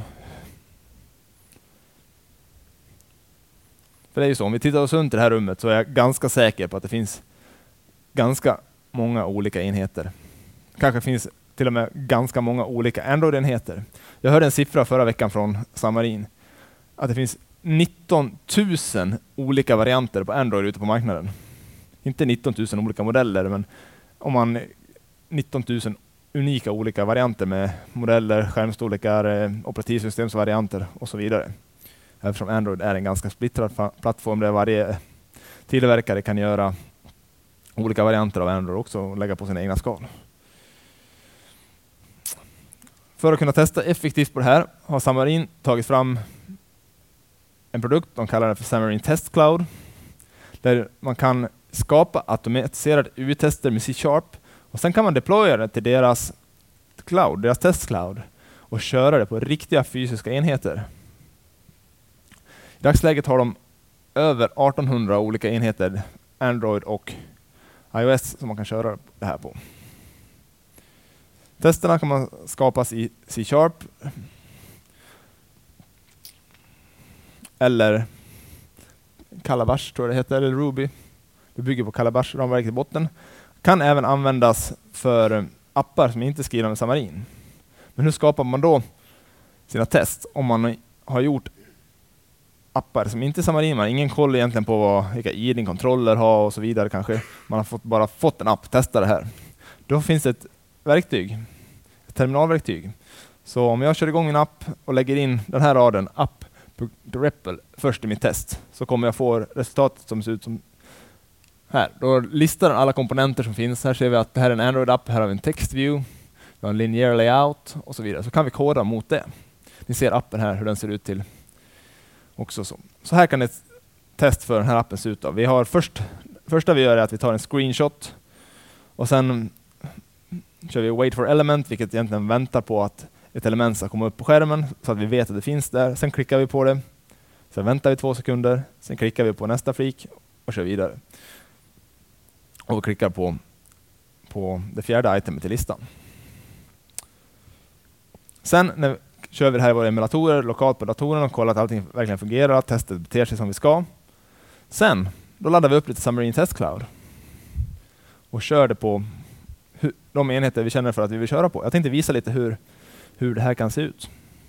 För det är ju så, om vi tittar oss runt i det här rummet så är jag ganska säker på att det finns ganska många olika enheter. Kanske finns till och med ganska många olika Android-enheter. Jag hörde en siffra förra veckan från Xamarin att det finns nitton tusen olika varianter på Android ute på marknaden. Inte nitton tusen olika modeller, men om man nitton tusen unika olika varianter med modeller, skärmstorlekar, operativsystemsvarianter och så vidare. Eftersom Android är en ganska splittrad fa- plattform där varje tillverkare kan göra olika varianter av Android också och lägga på sina egna skal. För att kunna testa effektivt på det här har Xamarin tagit fram en produkt, de kallar det för Xamarin Test Cloud, där man kan skapa automatiserade U I-tester med C-sharp och sen kan man deploya det till deras cloud, deras testcloud och köra det på riktiga fysiska enheter. I dagsläget har de över artonhundra olika enheter, Android och iOS, som man kan köra det här på. Testerna kan man skapas i C-sharp eller Calabash tror jag det heter, eller Ruby. Det bygger på Calabash-ramverket i botten. Kan även användas för appar som inte är skrivna med Xamarin. Men hur skapar man då sina test om man har gjort appar som inte är Xamarin? Man har ingen koll egentligen på vad, vilka I D E-kontroller har och så vidare kanske. Man har fått, bara fått en app, testa det här. Då finns det ett verktyg, ett terminalverktyg. Så om jag kör igång en app och lägger in den här raden app.repl först i mitt test, så kommer jag få resultatet som ser ut som här. Då listar den alla komponenter som finns. Här ser vi att det här är en Android-app, här har vi en text-view, vi har en linear layout och så vidare. Så kan vi koda mot det. Ni ser appen här, hur den ser ut till. Också så. Så här kan ett test för den här appen se ut. Då. Vi har först, första vi gör är att vi tar en screenshot och sen kör vi wait for element, vilket egentligen väntar på att ett element ska komma upp på skärmen så att vi vet att det finns där. Sen klickar vi på det. Sen väntar vi två sekunder. Sen klickar vi på nästa flik och kör vidare. Och vi klickar på, på det fjärde itemet i listan. Sen när kör vi det här i våra emulatorer lokalt på datorn och kollar att allting verkligen fungerar, att testet beter sig som vi ska. Sen då laddar vi upp lite Xamarin Test Cloud och kör det på hur, de enheter vi känner för att vi vill köra på. Jag tänkte visa lite hur, hur det här kan se ut.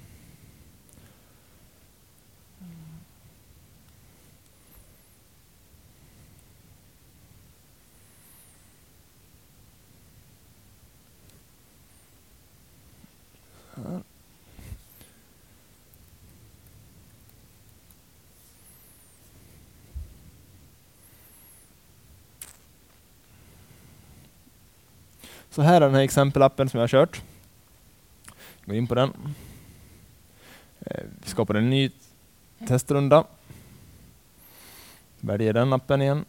Så här är den här exempelappen som jag har kört. Gå in på den. Vi skapar en ny testrunda. Väljer den appen igen.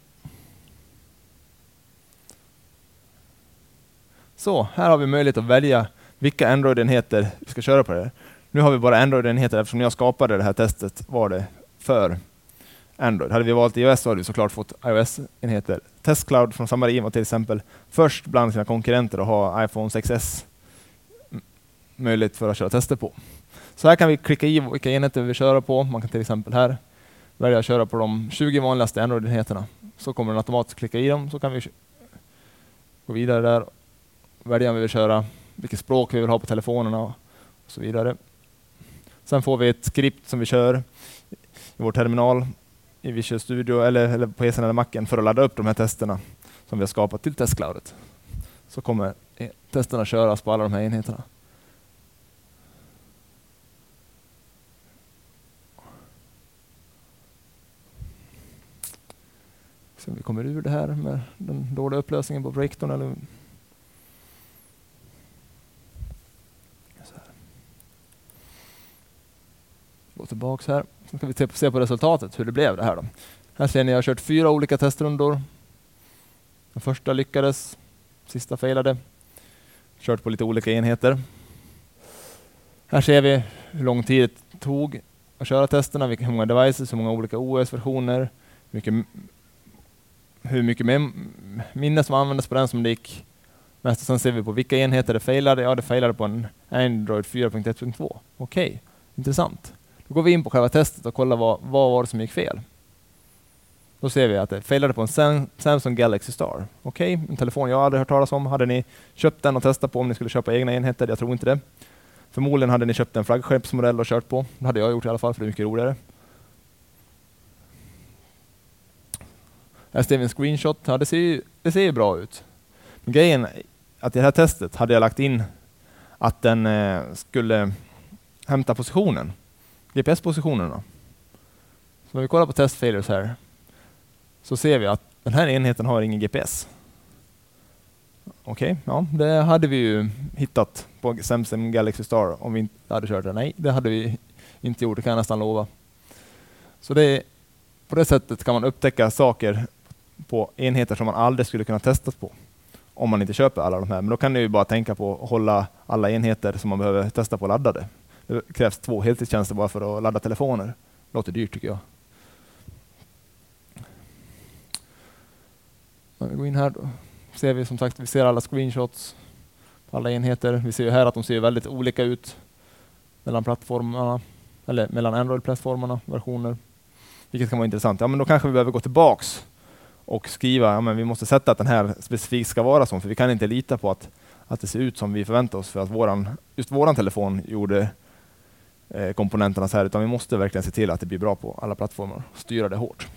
Så, här har vi möjlighet att välja vilka Android-enheter vi ska köra på det. Nu har vi bara Android-enheter eftersom jag skapade det här testet var det för Android. Hade vi valt iOS så hade vi såklart fått iOS-enheter. Testcloud från Xamarin var till exempel först bland sina konkurrenter att ha iPhone sex S möjligt för att köra tester på. Så här kan vi klicka i vilka enheter vi vill köra på. Man kan till exempel här välja att köra på de tjugo vanligaste Android-enheterna. Så kommer den automatiskt klicka i dem. Så kan vi gå vidare där. Välja om vi vill köra, vilket språk vi vill ha på telefonerna och så vidare. Sen får vi ett skript som vi kör i vår terminal i Visual Studio eller, eller på P C:n eller Macen för att ladda upp de här testerna. som vi har skapat till testcloudet. Så kommer testerna köras på alla de här enheterna. Så vi kommer ur det här med den dåliga upplösningen på projektorn. Eller så här. Gå tillbaks här. Så ska vi se på resultatet, hur det blev det här då. Här ser ni jag har kört fyra olika testrundor. Den första lyckades, sista failade. Kört på lite olika enheter. Här ser vi hur lång tid det tog att köra testerna, hur många devices, hur många olika O S-versioner, mycket, hur mycket minne som användes på den som det gick. Men sen ser vi på vilka enheter det failade. Ja, det failade på en Android fyra punkt ett punkt två. Okej, okay. Intressant. Då går vi in på själva testet och kollar vad, vad var det som gick fel. Då ser vi att det failade på en Samsung Galaxy Star. Okej, okay. En telefon jag aldrig hört talas om. Hade ni köpt den och testat på om ni skulle köpa egna enheter? Jag tror inte det. Förmodligen hade ni köpt en flaggskeppsmodell och kört på. Det hade jag gjort i alla fall, för det är mycket roligare. Här ser vi en screenshot. Ja, det ser ju, det ser ju bra ut. Men grejen är att i det här testet hade jag lagt in att den eh, skulle hämta positionen. G P S-positionerna. Så när vi kollar på test failures här så ser vi att den här enheten har ingen G P S. Okej, okay, ja, det hade vi ju hittat på Samsung Galaxy Star om vi inte hade kört det. Nej, det hade vi inte gjort, det kan jag nästan lova. Så det, på det sättet kan man upptäcka saker på enheter som man aldrig skulle kunna testas på om man inte köper alla de här. Men då kan ni ju bara tänka på att hålla alla enheter som man behöver testa på laddade. Det krävs två heltidstjänster bara för att ladda telefoner. Låter dyrt tycker jag. När vi går in här då ser vi som sagt, vi ser alla screenshots på alla enheter. Vi ser ju här att de ser väldigt olika ut mellan plattformarna eller mellan Android-plattformarna, versioner. Vilket kan vara intressant. Ja, men då kanske vi behöver gå tillbaks och skriva, ja, men vi måste sätta att den här specifikt ska vara så, för vi kan inte lita på att, att det ser ut som vi förväntar oss för att våran, just våran telefon gjorde eh, komponenterna så här, utan vi måste verkligen se till att det blir bra på alla plattformar och styra det hårt.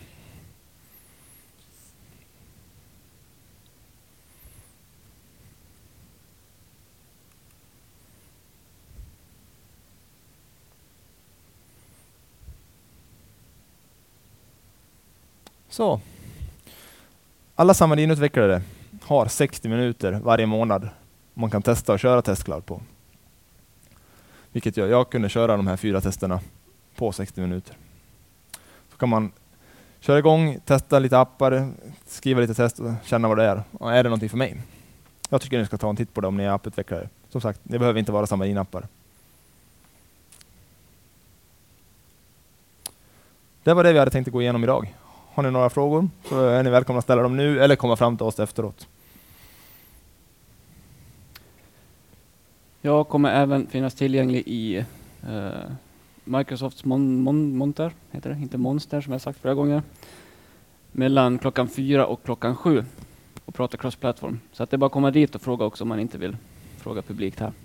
Så. Alla Xamarin-utvecklare har sextio minuter varje månad man kan testa och köra testcloud på. Vilket jag, jag kunde köra de här fyra testerna på sextio minuter. Så kan man köra igång, testa lite appar, skriva lite test och känna vad det är. Och är det någonting för mig? Jag tycker ni ska ta en titt på det om ni är apputvecklare. Som sagt, det behöver inte vara Xamarin-appar. Det var det vi hade tänkt att gå igenom idag. Har ni några frågor så är ni välkomna att ställa dem nu eller komma fram till oss efteråt. Jag kommer även finnas tillgänglig i eh, Microsofts mon- mon- monter, heter det, inte monster som jag sagt flera gånger, mellan klockan fyra och klockan sju och prata cross-platform. Så att det är bara att komma dit och fråga också om man inte vill fråga publikt här.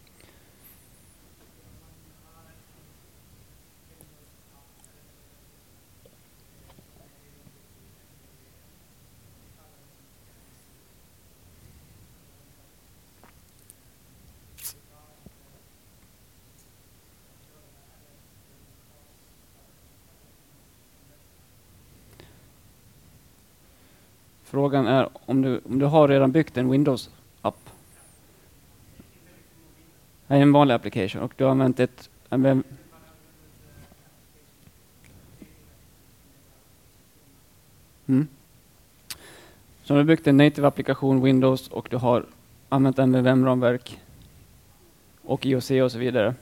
Frågan är om du, om du har redan byggt en Windows-app. Det är en vanlig application och du har använt ett... En, mm. Så du har byggt en native-applikation Windows och du har använt M V M-ramverk och I O C och så vidare.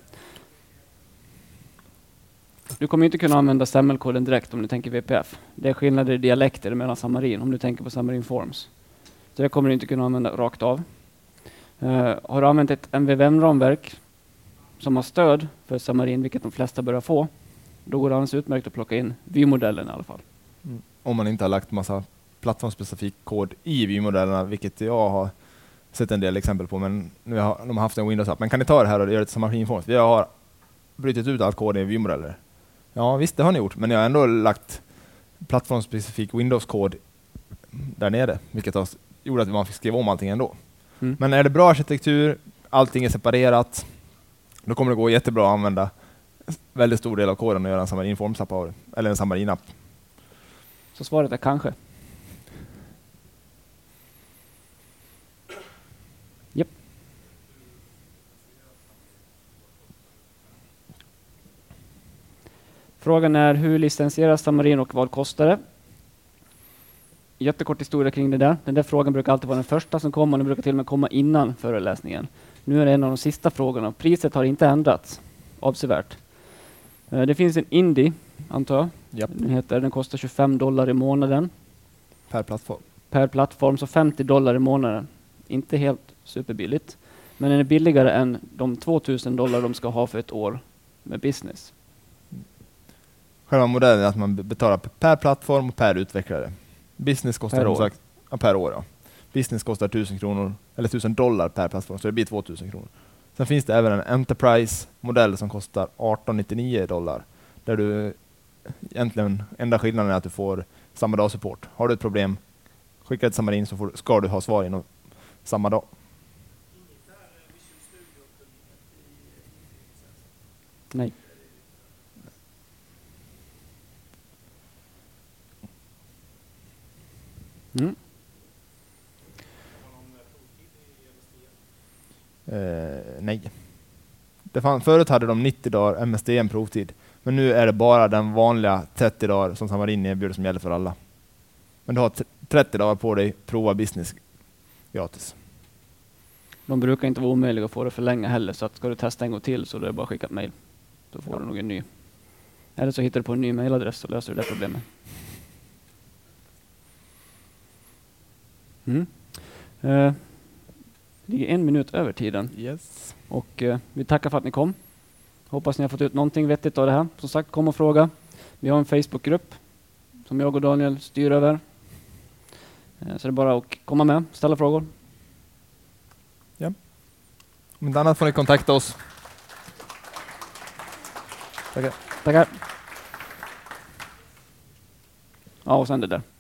Du kommer inte kunna använda SAML-koden direkt om du tänker V P F. Det är skillnader i dialekter mellan Xamarin om du tänker på Xamarin Forms. Så det kommer du inte kunna använda rakt av. Uh, har du använt ett M V M-ramverk som har stöd för Xamarin, vilket de flesta börjar få, då går det alldeles utmärkt att plocka in Vue-modellen i alla fall. Mm. Om man inte har lagt massa plattformspecifik kod i Vue-modellerna, vilket jag har sett en del exempel på, men nu har de har haft en Windows-app. Men kan ni ta det här och göra det till Xamarin Forms? Vi har brutit ut all kod i Vue-modeller. Ja visst, det har ni gjort, men jag har ändå lagt plattformspecifik Windows-kod där nere, vilket har, gjorde att man fick skriva om allting ändå. Mm. Men är det bra arkitektur, allting är separerat, då kommer det gå jättebra att använda väldigt stor del av koden och göra en Xamarin Forms-app av det, eller en Xamarin-app. Så svaret är kanske. Japp. Frågan är hur licensieras Xamarin och vad kostar det? Jättekort historia kring det där. Den där frågan brukar alltid vara den första som kommer. Den brukar till och med komma innan föreläsningen. Nu är det en av de sista frågorna. Priset har inte ändrats avsevärt. Eh, Det finns en Indie, antar jag. Japp. Den, heter, den kostar tjugofem dollar i månaden Per plattform. per plattform, så femtio dollar i månaden. Inte helt superbilligt. Men den är billigare än de tvåtusen dollar de ska ha för ett år med business. Själva modellen är att man betalar per plattform och per utvecklare. Business kostar Per som år. sagt, ja, per år. Ja. Business kostar tusen kronor, eller tusen dollar per plattform, så det blir tvåtusen kronor. Sen finns det även en Enterprise-modell som kostar arton nittionio dollar. Där du egentligen, enda skillnaden är att du får samma dag support. Har du ett problem, skicka ett Xamarin så får, ska du ha svar inom samma dag. Nej. Mm. Eh, nej. Det fann, förut hade de nittio dagar M S D N provtid. Men nu är det bara den vanliga trettio dagar som Xamarin erbjuder som gäller för alla. Men du har trettio dagar på dig, prova business gratis. De brukar inte vara omöjliga att få det för länge heller, så att ska du testa en gång till så är det bara att skicka ett mejl. Så får du nog en ny. Eller så hittar du på en ny mejladress och löser du det problemet. Mm. Eh, det ligger en minut över tiden. Yes. Och eh, vi tackar för att ni kom. Hoppas ni har fått ut någonting vettigt av det här. Som sagt, kom och fråga. Vi har en Facebookgrupp som jag och Daniel styr över. Eh, så det är bara att komma med, ställa frågor. Om inte annat får ni kontakta oss. Tackar. Tackar. Ja, och sen det där.